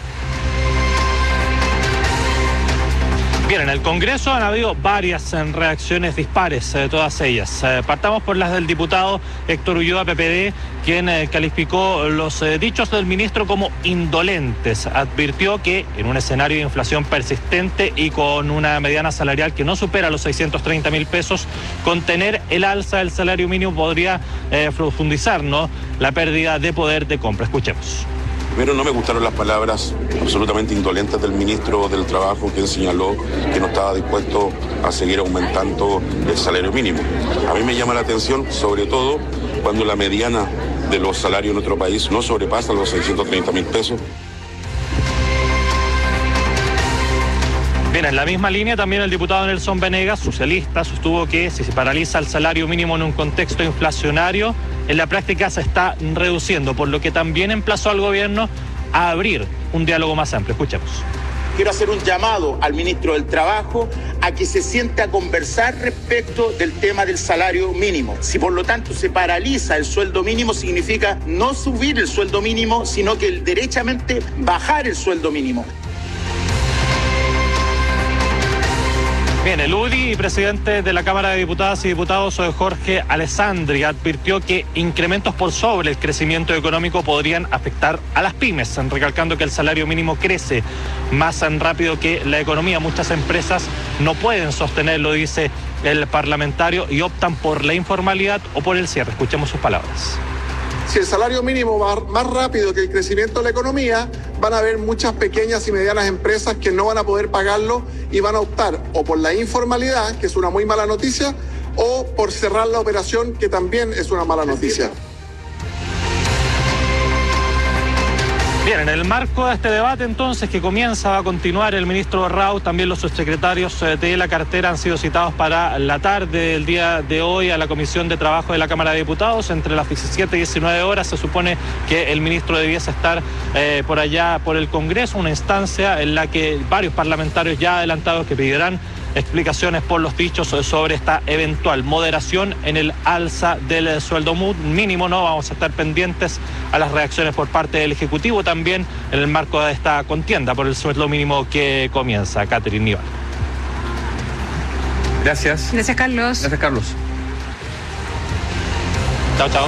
Bien, en el Congreso han habido varias reacciones dispares, eh, todas ellas. Eh, partamos por las del diputado Héctor Ulloa, P P D, quien eh, calificó los eh, dichos del ministro como indolentes. Advirtió que en un escenario de inflación persistente y con una mediana salarial que no supera los seiscientos treinta mil pesos, contener el alza del salario mínimo podría eh, profundizar, ¿no?, la pérdida de poder de compra. Escuchemos. Primero, no me gustaron las palabras absolutamente indolentes del ministro del Trabajo, quien señaló que no estaba dispuesto a seguir aumentando el salario mínimo. A mí me llama la atención, sobre todo, cuando la mediana de los salarios en nuestro país no sobrepasa los seiscientos treinta mil pesos. Bien, en la misma línea también el diputado Nelson Venegas, socialista, sostuvo que si se paraliza el salario mínimo en un contexto inflacionario, en la práctica se está reduciendo, por lo que también emplazó al gobierno a abrir un diálogo más amplio. Escuchemos. Quiero hacer un llamado al ministro del Trabajo a que se siente a conversar respecto del tema del salario mínimo. Si por lo tanto se paraliza el sueldo mínimo, significa no subir el sueldo mínimo, sino que derechamente bajar el sueldo mínimo. Bien, el U D I y presidente de la Cámara de Diputadas y Diputados, Jorge Alessandri, advirtió que incrementos por sobre el crecimiento económico podrían afectar a las pymes, recalcando que el salario mínimo crece más rápido que la economía. Muchas empresas no pueden sostenerlo, dice el parlamentario, y optan por la informalidad o por el cierre. Escuchemos sus palabras. Si el salario mínimo va más rápido que el crecimiento de la economía, van a haber muchas pequeñas y medianas empresas que no van a poder pagarlo y van a optar o por la informalidad, que es una muy mala noticia, o por cerrar la operación, que también es una mala noticia. Bien, en el marco de este debate entonces que comienza a continuar el ministro Raús, también los subsecretarios de la cartera han sido citados para la tarde del día de hoy a la Comisión de Trabajo de la Cámara de Diputados. Entre las diecisiete y diecinueve horas se supone que el ministro debiese estar eh, por allá por el Congreso, una instancia en la que varios parlamentarios ya adelantados que pedirán explicaciones por los dichos sobre esta eventual moderación en el alza del sueldo mínimo. No vamos a estar pendientes a las reacciones por parte del Ejecutivo también en el marco de esta contienda por el sueldo mínimo que comienza. Catherine Nival. Gracias. Gracias, Carlos. Gracias, Carlos. Chao, chao.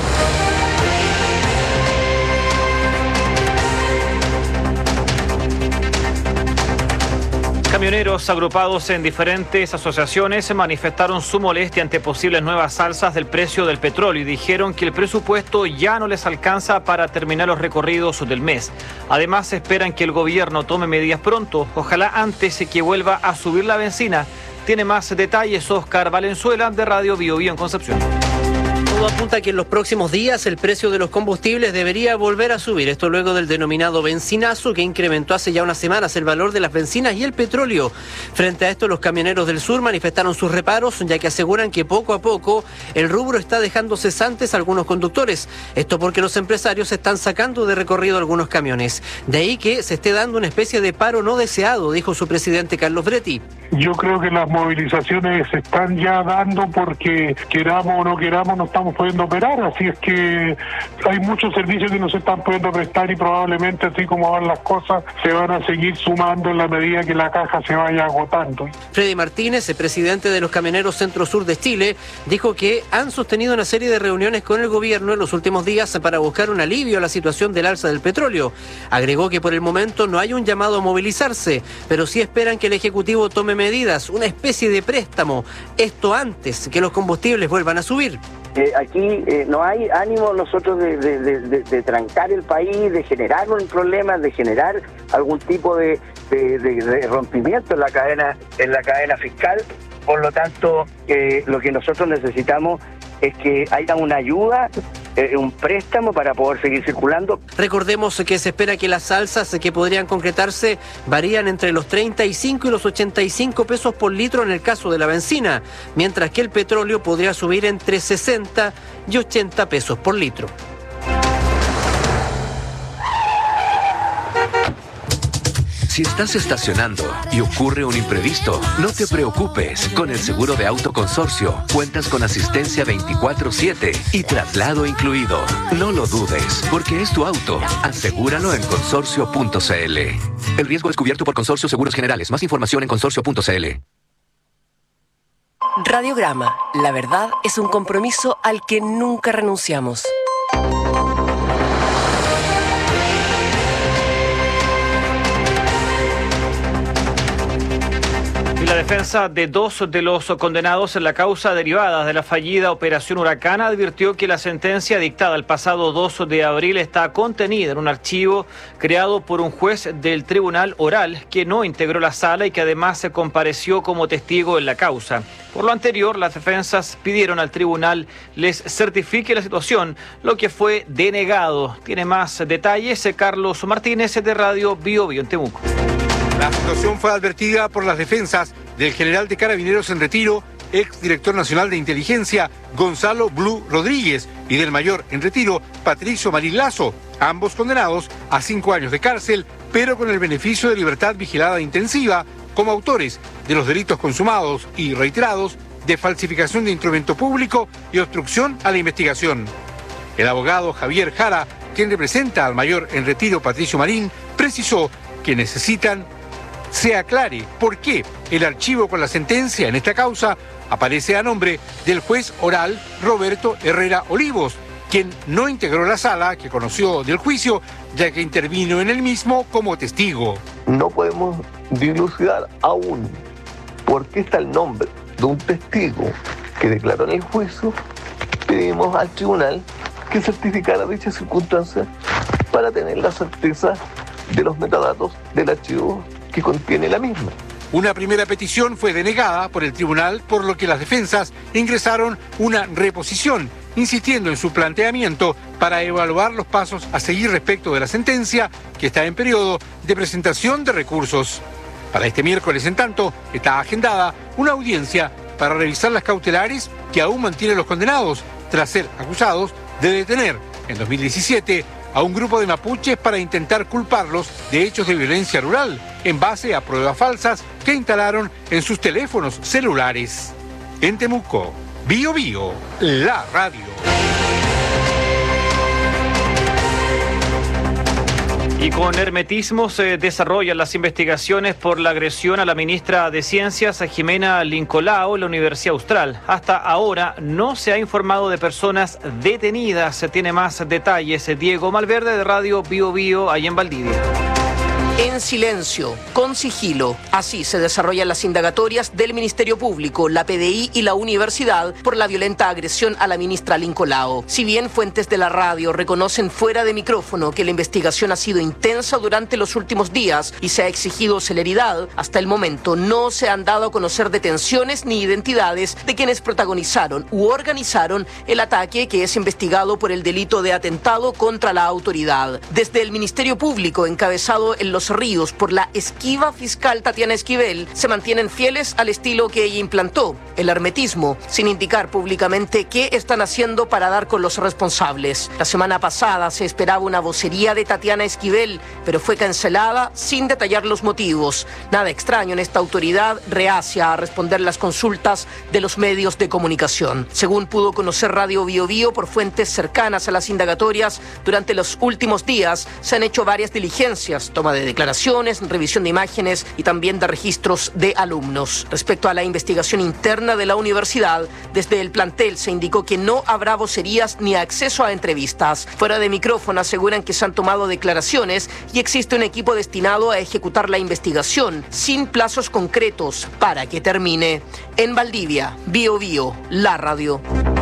Camioneros agrupados en diferentes asociaciones manifestaron su molestia ante posibles nuevas alzas del precio del petróleo y dijeron que el presupuesto ya no les alcanza para terminar los recorridos del mes. Además, esperan que el gobierno tome medidas pronto, ojalá antes que vuelva a subir la benzina. Tiene más detalles Oscar Valenzuela de Radio Bio Bio en Concepción. Todo apunta a que en los próximos días el precio de los combustibles debería volver a subir. Esto luego del denominado benzinazo que incrementó hace ya unas semanas el valor de las bencinas y el petróleo. Frente a esto, los camioneros del sur manifestaron sus reparos, ya que aseguran que poco a poco el rubro está dejando cesantes a algunos conductores. Esto porque los empresarios están sacando de recorrido algunos camiones. De ahí que se esté dando una especie de paro no deseado, dijo su presidente Carlos Bretti. Yo creo que las movilizaciones se están ya dando porque queramos o no queramos no estamos pudiendo operar, así es que hay muchos servicios que no se están pudiendo prestar y probablemente así como van las cosas se van a seguir sumando en la medida que la caja se vaya agotando. Freddy Martínez, el presidente de los camioneros Centro-Sur de Chile, dijo que han sostenido una serie de reuniones con el gobierno en los últimos días para buscar un alivio a la situación del alza del petróleo. Agregó que por el momento no hay un llamado a movilizarse, pero sí esperan que el Ejecutivo tome medidas, una especie de préstamo, esto antes que los combustibles vuelvan a subir. Eh, aquí eh, no hay ánimo nosotros de, de, de, de, de trancar el país, de generar un problema, de generar algún tipo de, de, de, de rompimiento en la cadena, en la cadena fiscal. Por lo tanto, eh, lo que nosotros necesitamos es que haya una ayuda, eh, un préstamo para poder seguir circulando. Recordemos que se espera que las alzas que podrían concretarse varían entre los treinta y cinco y los ochenta y cinco pesos por litro en el caso de la benzina, mientras que el petróleo podría subir entre sesenta y ochenta pesos por litro. Si estás estacionando y ocurre un imprevisto, no te preocupes. Con el seguro de auto Consorcio, cuentas con asistencia veinticuatro siete y traslado incluido. No lo dudes, porque es tu auto. Asegúralo en consorcio punto c l. El riesgo es cubierto por Consorcio Seguros Generales. Más información en consorcio punto c l. Radiograma. La verdad es un compromiso al que nunca renunciamos. La defensa de dos de los condenados en la causa derivada de la fallida Operación Huracán advirtió que la sentencia dictada el pasado dos de abril está contenida en un archivo creado por un juez del Tribunal Oral que no integró la sala y que además se compareció como testigo en la causa. Por lo anterior, las defensas pidieron al tribunal les certifique la situación, lo que fue denegado. Tiene más detalles Carlos Martínez de Radio Bio Bio en Temuco. La situación fue advertida por las defensas del general de Carabineros en retiro, ex director nacional de inteligencia, Gonzalo Blue Rodríguez, y del mayor en retiro, Patricio Marín Lazo, ambos condenados a cinco años de cárcel, pero con el beneficio de libertad vigilada intensiva, como autores de los delitos consumados y reiterados de falsificación de instrumento público y obstrucción a la investigación. El abogado Javier Jara, quien representa al mayor en retiro, Patricio Marín, precisó que necesitan se aclare por qué el archivo con la sentencia en esta causa aparece a nombre del juez oral Roberto Herrera Olivos, quien no integró la sala que conoció del juicio, ya que intervino en el mismo como testigo. No podemos dilucidar aún por qué está el nombre de un testigo que declaró en el juicio. Pedimos al tribunal que certificara dicha circunstancia para tener la certeza de los metadatos del archivo que contiene la misma. Una primera petición fue denegada por el tribunal, por lo que las defensas ingresaron una reposición, insistiendo en su planteamiento para evaluar los pasos a seguir respecto de la sentencia, que está en periodo de presentación de recursos. Para este miércoles, en tanto, está agendada una audiencia para revisar las cautelares que aún mantienen los condenados, tras ser acusados de detener en dos mil diecisiete a un grupo de mapuches para intentar culparlos de hechos de violencia rural, en base a pruebas falsas que instalaron en sus teléfonos celulares. En Temuco, Bío Bío, la radio. Y con hermetismo se desarrollan las investigaciones por la agresión a la ministra de Ciencias, Jimena Lincolao, en la Universidad Austral. Hasta ahora no se ha informado de personas detenidas. Se tiene más detalles. Diego Malverde, de Radio Bío Bío, ahí en Valdivia. En silencio, con sigilo. Así se desarrollan las indagatorias del Ministerio Público, la P D I y la universidad por la violenta agresión a la ministra Lincolao. Si bien fuentes de la radio reconocen fuera de micrófono que la investigación ha sido intensa durante los últimos días y se ha exigido celeridad, hasta el momento no se han dado a conocer detenciones ni identidades de quienes protagonizaron u organizaron el ataque, que es investigado por el delito de atentado contra la autoridad. Desde el Ministerio Público, encabezado en los Ríos por la esquiva fiscal Tatiana Esquivel, se mantienen fieles al estilo que ella implantó, el hermetismo, sin indicar públicamente qué están haciendo para dar con los responsables. La semana pasada se esperaba una vocería de Tatiana Esquivel, pero fue cancelada sin detallar los motivos. Nada extraño en esta autoridad reacia a responder las consultas de los medios de comunicación. Según pudo conocer Radio Bío Bío por fuentes cercanas a las indagatorias, durante los últimos días se han hecho varias diligencias, toma de declaraciones, revisión de imágenes y también de registros de alumnos. Respecto a la investigación interna de la universidad, desde el plantel se indicó que no habrá vocerías ni acceso a entrevistas. Fuera de micrófono aseguran que se han tomado declaraciones y existe un equipo destinado a ejecutar la investigación sin plazos concretos para que termine. En Valdivia, Bío Bío, la radio.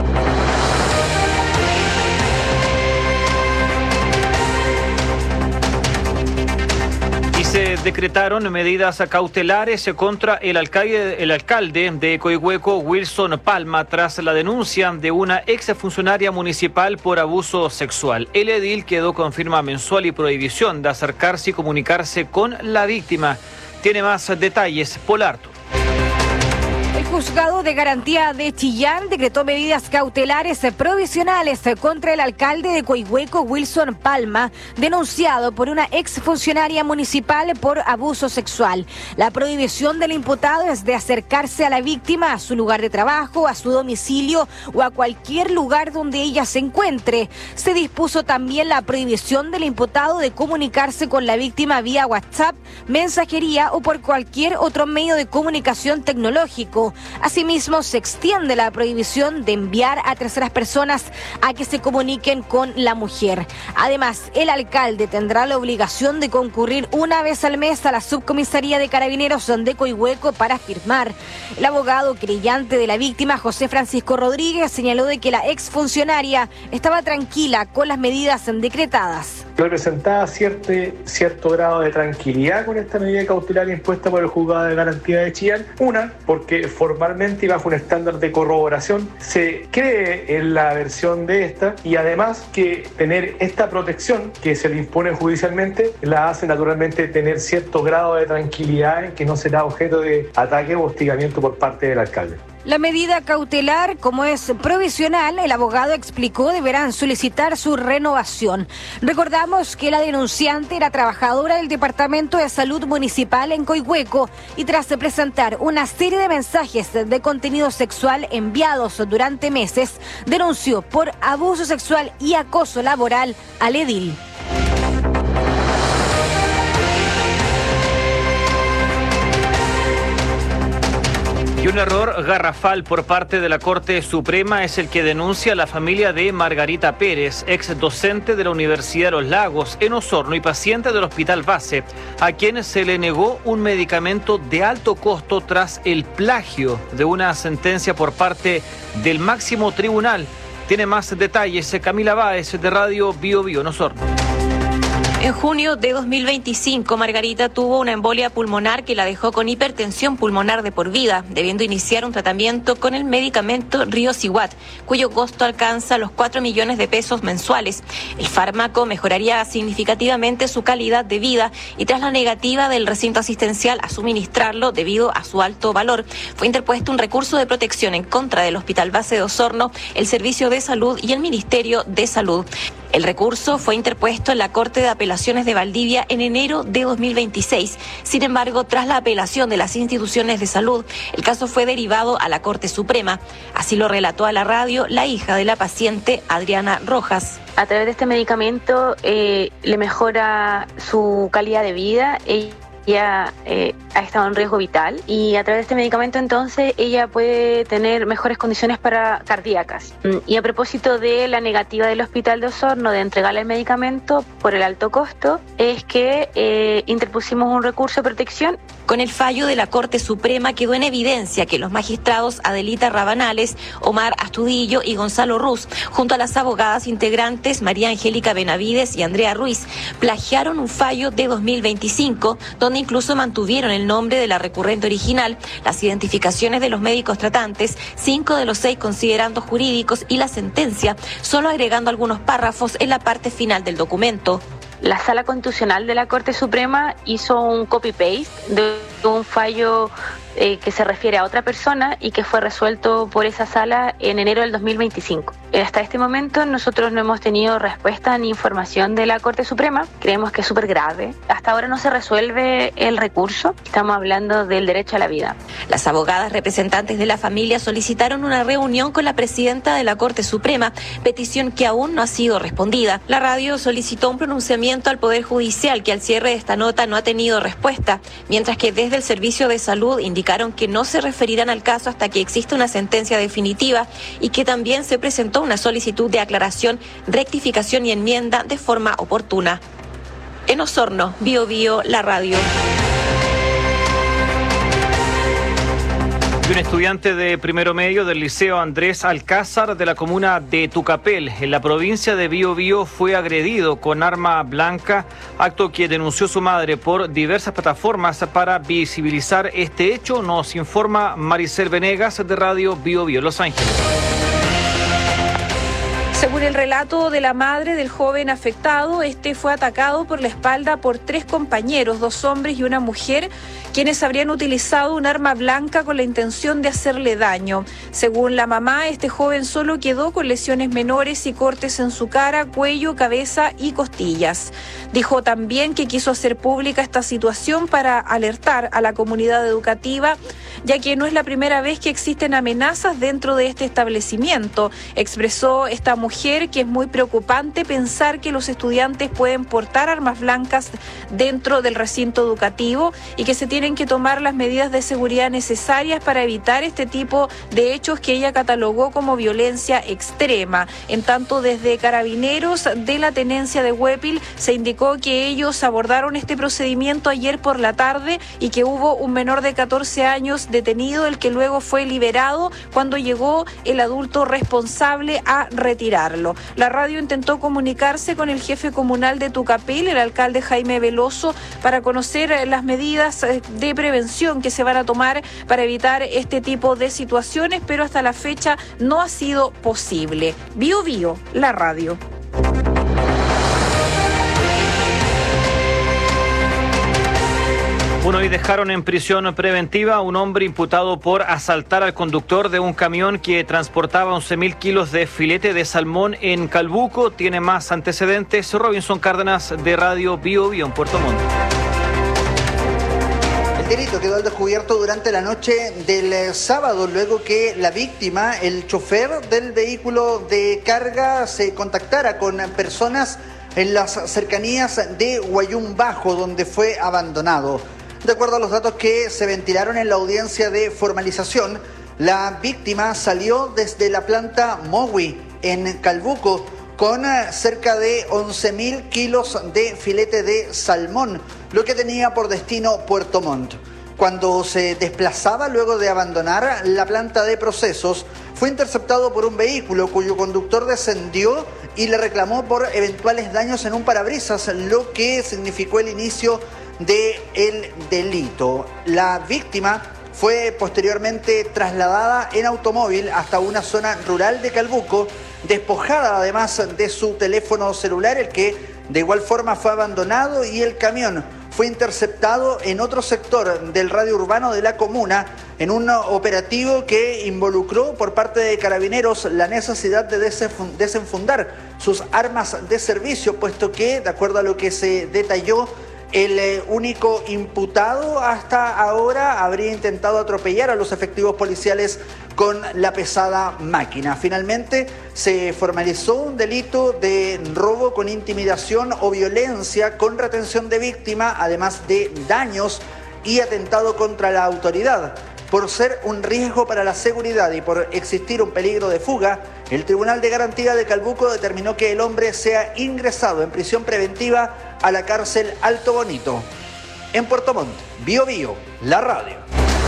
Se decretaron medidas cautelares contra el alcalde, el alcalde de Coihueco, Wilson Palma, tras la denuncia de una exfuncionaria municipal por abuso sexual. El edil quedó con firma mensual y prohibición de acercarse y comunicarse con la víctima. Tiene más detalles, Polarto. El juzgado de garantía de Chillán decretó medidas cautelares provisionales contra el alcalde de Coihueco, Wilson Palma, denunciado por una exfuncionaria municipal por abuso sexual. La prohibición del imputado es de acercarse a la víctima a su lugar de trabajo, a su domicilio o a cualquier lugar donde ella se encuentre. Se dispuso también la prohibición del imputado de comunicarse con la víctima vía WhatsApp, mensajería o por cualquier otro medio de comunicación tecnológico. Asimismo, se extiende la prohibición de enviar a terceras personas a que se comuniquen con la mujer. Además, el alcalde tendrá la obligación de concurrir una vez al mes a la subcomisaría de Carabineros de Coihueco para firmar. El abogado querellante de la víctima, José Francisco Rodríguez, señaló de que la exfuncionaria estaba tranquila con las medidas decretadas. Representaba cierto, cierto grado de tranquilidad con esta medida cautelar impuesta por el juzgado de garantía de Chillán. Una, porque formalmente y bajo un estándar de corroboración se cree en la versión de esta, y además que tener esta protección que se le impone judicialmente la hace naturalmente tener cierto grado de tranquilidad en que no será objeto de ataque o hostigamiento por parte del alcalde. La medida cautelar, como es provisional, el abogado explicó, deberán solicitar su renovación. Recordamos que la denunciante era trabajadora del Departamento de Salud Municipal en Coihueco y tras presentar una serie de mensajes de contenido sexual enviados durante meses, denunció por abuso sexual y acoso laboral al edil. Y un error garrafal por parte de la Corte Suprema es el que denuncia la familia de Margarita Pérez, ex docente de la Universidad de Los Lagos en Osorno y paciente del Hospital Base, a quien se le negó un medicamento de alto costo tras el plagio de una sentencia por parte del máximo tribunal. Tiene más detalles Camila Báez de Radio Bio Bio en Osorno. En junio de dos mil veinticinco, Margarita tuvo una embolia pulmonar que la dejó con hipertensión pulmonar de por vida, debiendo iniciar un tratamiento con el medicamento Riociguat, cuyo costo alcanza los cuatro millones de pesos mensuales. El fármaco mejoraría significativamente su calidad de vida y tras la negativa del recinto asistencial a suministrarlo debido a su alto valor, fue interpuesto un recurso de protección en contra del Hospital Base de Osorno, el Servicio de Salud y el Ministerio de Salud. El recurso fue interpuesto en la Corte de Apelaciones de Valdivia en enero de dos mil veintiséis. Sin embargo, tras la apelación de las instituciones de salud, el caso fue derivado a la Corte Suprema. Así lo relató a la radio la hija de la paciente, Adriana Rojas. A través de este medicamento eh, le mejora su calidad de vida. Ella Ella eh, ha estado en riesgo vital y a través de este medicamento entonces ella puede tener mejores condiciones para cardíacas. Y a propósito de la negativa del Hospital de Osorno de entregarle el medicamento por el alto costo, es que eh, interpusimos un recurso de protección. Con el fallo de la Corte Suprema quedó en evidencia que los magistrados Adelita Rabanales, Omar Astudillo y Gonzalo Ruz, junto a las abogadas integrantes María Angélica Benavides y Andrea Ruiz, plagiaron un fallo de dos mil veinticinco, donde incluso mantuvieron el nombre de la recurrente original, las identificaciones de los médicos tratantes, cinco de los seis considerandos jurídicos y la sentencia, solo agregando algunos párrafos en la parte final del documento. La Sala Constitucional de la Corte Suprema hizo un copy-paste de un fallo eh, que se refiere a otra persona y que fue resuelto por esa sala en enero del dos mil veinticinco. Hasta este momento nosotros no hemos tenido respuesta ni información de la Corte Suprema. Creemos que es súper grave. Hasta ahora no se resuelve el recurso. Estamos hablando del derecho a la vida. Las abogadas representantes de la familia solicitaron una reunión con la presidenta de la Corte Suprema, petición que aún no ha sido respondida. La radio solicitó un pronunciamiento al Poder Judicial, que al cierre de esta nota no ha tenido respuesta, mientras que desde el Servicio de Salud indicaron que no se referirán al caso hasta que exista una sentencia definitiva y que también se presentó una solicitud de aclaración, rectificación y enmienda de forma oportuna. En Osorno, Bio Bio, la radio. Un estudiante de primero medio del Liceo Andrés Alcázar de la comuna de Tucapel, en la provincia de Bio Bio, fue agredido con arma blanca, acto que denunció su madre por diversas plataformas para visibilizar este hecho. Nos informa Maricel Venegas de Radio Bio Bio, Los Ángeles. Según el relato de la madre del joven afectado, este fue atacado por la espalda por tres compañeros, dos hombres y una mujer, quienes habrían utilizado un arma blanca con la intención de hacerle daño. Según la mamá, este joven solo quedó con lesiones menores y cortes en su cara, cuello, cabeza y costillas. Dijo también que quiso hacer pública esta situación para alertar a la comunidad educativa, ya que no es la primera vez que existen amenazas dentro de este establecimiento. Expresó esta mujer que es muy preocupante pensar que los estudiantes pueden portar armas blancas dentro del recinto educativo y que se tienen que tomar las medidas de seguridad necesarias para evitar este tipo de hechos que ella catalogó como violencia extrema. En tanto, desde Carabineros de la Tenencia de Huépil se indicó que ellos abordaron este procedimiento ayer por la tarde y que hubo un menor de catorce años detenido, el que luego fue liberado cuando llegó el adulto responsable a retirar. La radio intentó comunicarse con el jefe comunal de Tucapel, el alcalde Jaime Veloso, para conocer las medidas de prevención que se van a tomar para evitar este tipo de situaciones, pero hasta la fecha no ha sido posible. Bio Bio, la radio. Bueno, y dejaron en prisión preventiva a un hombre imputado por asaltar al conductor de un camión que transportaba once mil kilos de filete de salmón en Calbuco. Tiene más antecedentes Robinson Cárdenas de Radio Bio Bio en Puerto Montt. El delito quedó al descubierto durante la noche del sábado, luego que la víctima, el chofer del vehículo de carga, se contactara con personas en las cercanías de Guayún Bajo, donde fue abandonado. De acuerdo a los datos que se ventilaron en la audiencia de formalización, la víctima salió desde la planta Mowi en Calbuco con cerca de once mil kilos de filete de salmón, lo que tenía por destino Puerto Montt. Cuando se desplazaba luego de abandonar la planta de procesos, fue interceptado por un vehículo cuyo conductor descendió y le reclamó por eventuales daños en un parabrisas, lo que significó el inicio del delito. La víctima fue posteriormente trasladada en automóvil hasta una zona rural de Calbuco, despojada además de su teléfono celular, el que de igual forma fue abandonado, y el camión fue interceptado en otro sector del radio urbano de la comuna en un operativo que involucró por parte de Carabineros la necesidad de desenfundar sus armas de servicio, puesto que, de acuerdo a lo que se detalló, el eh, único imputado hasta ahora habría intentado atropellar a los efectivos policiales con la pesada máquina. Finalmente se formalizó un delito de robo con intimidación o violencia con retención de víctima, además de daños y atentado contra la autoridad. Por ser un riesgo para la seguridad y por existir un peligro de fuga, el Tribunal de Garantía de Calbuco determinó que el hombre sea ingresado en prisión preventiva a la cárcel Alto Bonito. En Puerto Montt, Bio Bio, la radio.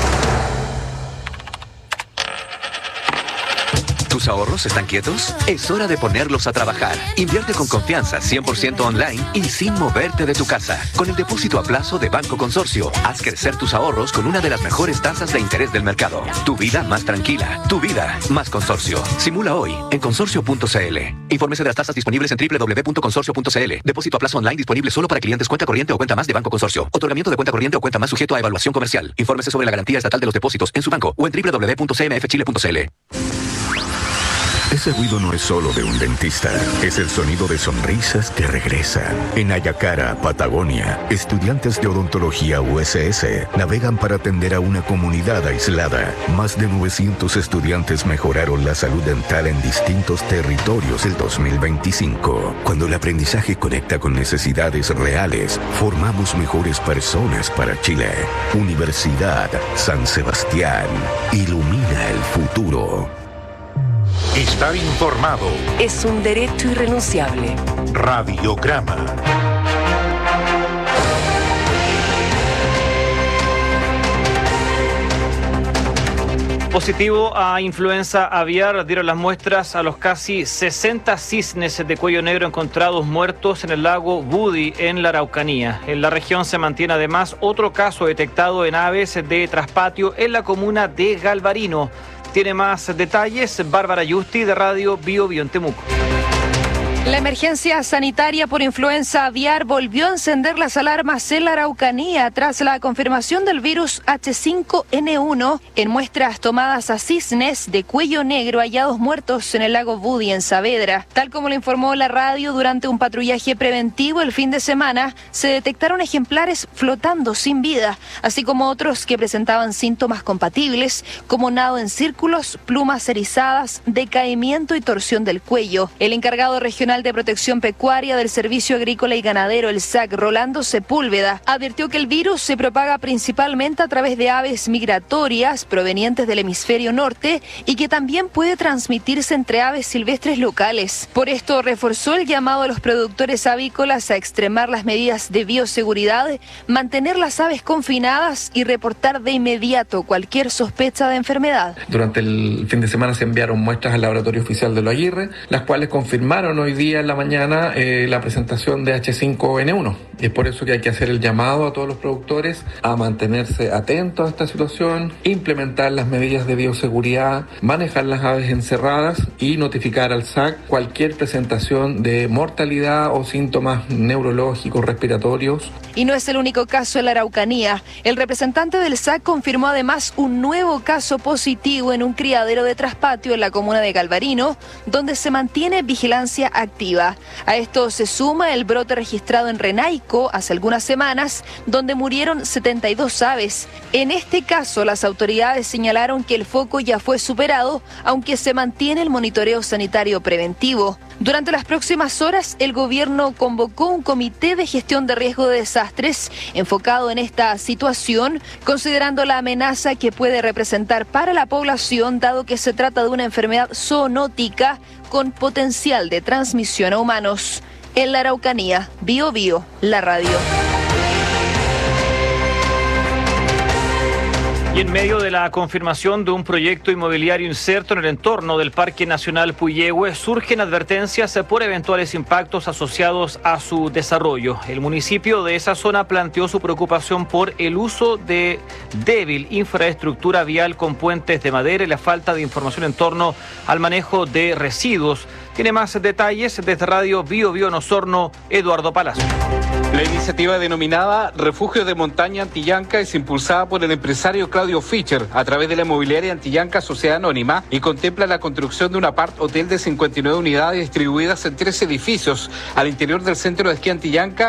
¿Tus ahorros están quietos? Es hora de ponerlos a trabajar. Invierte con confianza, cien por ciento online y sin moverte de tu casa. Con el depósito a plazo de Banco Consorcio, haz crecer tus ahorros con una de las mejores tasas de interés del mercado. Tu vida más tranquila, tu vida más Consorcio. Simula hoy en consorcio punto c l. Infórmese de las tasas disponibles en doble u doble u doble u punto consorcio punto c l. Depósito a plazo online disponible solo para clientes cuenta corriente o cuenta más de Banco Consorcio. Otorgamiento de cuenta corriente o cuenta más sujeto a evaluación comercial. Infórmese sobre la garantía estatal de los depósitos en su banco o en doble u doble u doble u punto c m f chile punto c l. Ese ruido no es solo de un dentista, es el sonido de sonrisas que regresan. En Ayacara, Patagonia, estudiantes de odontología U S S navegan para atender a una comunidad aislada. Más de novecientos estudiantes mejoraron la salud dental en distintos territorios el dos mil veinticinco. Cuando el aprendizaje conecta con necesidades reales, formamos mejores personas para Chile. Universidad San Sebastián. Ilumina el futuro. Estar informado es un derecho irrenunciable. Radiograma. Positivo a influenza aviar dieron las muestras a los casi sesenta cisnes de cuello negro encontrados muertos en el lago Budi, en la Araucanía. En la región se mantiene además otro caso detectado en aves de traspatio en la comuna de Galvarino. Tiene más detalles Bárbara Yusti de Radio Bio Bio en Temuco. La emergencia sanitaria por influenza aviar volvió a encender las alarmas en la Araucanía tras la confirmación del virus H cinco N uno en muestras tomadas a cisnes de cuello negro hallados muertos en el lago Budi, en Saavedra. Tal como lo informó la radio, durante un patrullaje preventivo el fin de semana se detectaron ejemplares flotando sin vida, así como otros que presentaban síntomas compatibles como nado en círculos, plumas erizadas, decaimiento y torsión del cuello. El encargado regional de Protección Pecuaria del Servicio Agrícola y Ganadero, el S A C, Rolando Sepúlveda, advirtió que el virus se propaga principalmente a través de aves migratorias provenientes del hemisferio norte y que también puede transmitirse entre aves silvestres locales. Por esto reforzó el llamado a los productores avícolas a extremar las medidas de bioseguridad, mantener las aves confinadas y reportar de inmediato cualquier sospecha de enfermedad. Durante el fin de semana se enviaron muestras al laboratorio oficial de Lo Aguirre, las cuales confirmaron hoy día en la mañana eh, la presentación de H cinco N uno. Y es por eso que hay que hacer el llamado a todos los productores a mantenerse atentos a esta situación, implementar las medidas de bioseguridad, manejar las aves encerradas y notificar al S A C cualquier presentación de mortalidad o síntomas neurológicos, respiratorios. Y no es el único caso en la Araucanía. El representante del S A C confirmó además un nuevo caso positivo en un criadero de traspatio en la comuna de Galvarino, donde se mantiene vigilancia activa. A esto se suma el brote registrado en Renaico hace algunas semanas, donde murieron setenta y dos aves. En este caso, las autoridades señalaron que el foco ya fue superado, aunque se mantiene el monitoreo sanitario preventivo. Durante las próximas horas, el gobierno convocó un comité de gestión de riesgo de desastres enfocado en esta situación, considerando la amenaza que puede representar para la población, dado que se trata de una enfermedad zoonótica con potencial de transmisión a humanos. En la Araucanía, Bio Bio, la radio. Y en medio de la confirmación de un proyecto inmobiliario inserto en el entorno del Parque Nacional Puyehue, surgen advertencias por eventuales impactos asociados a su desarrollo. El municipio de esa zona planteó su preocupación por el uso de débil infraestructura vial con puentes de madera y la falta de información en torno al manejo de residuos. Tiene más detalles desde Radio Bio Bio en Osorno, Eduardo Palacio. La iniciativa denominada Refugio de Montaña Antillanca es impulsada por el empresario Claudio Fischer a través de la inmobiliaria Antillanca Sociedad Anónima y contempla la construcción de un apart hotel de cincuenta y nueve unidades distribuidas en tres edificios al interior del centro de esquí Antillanca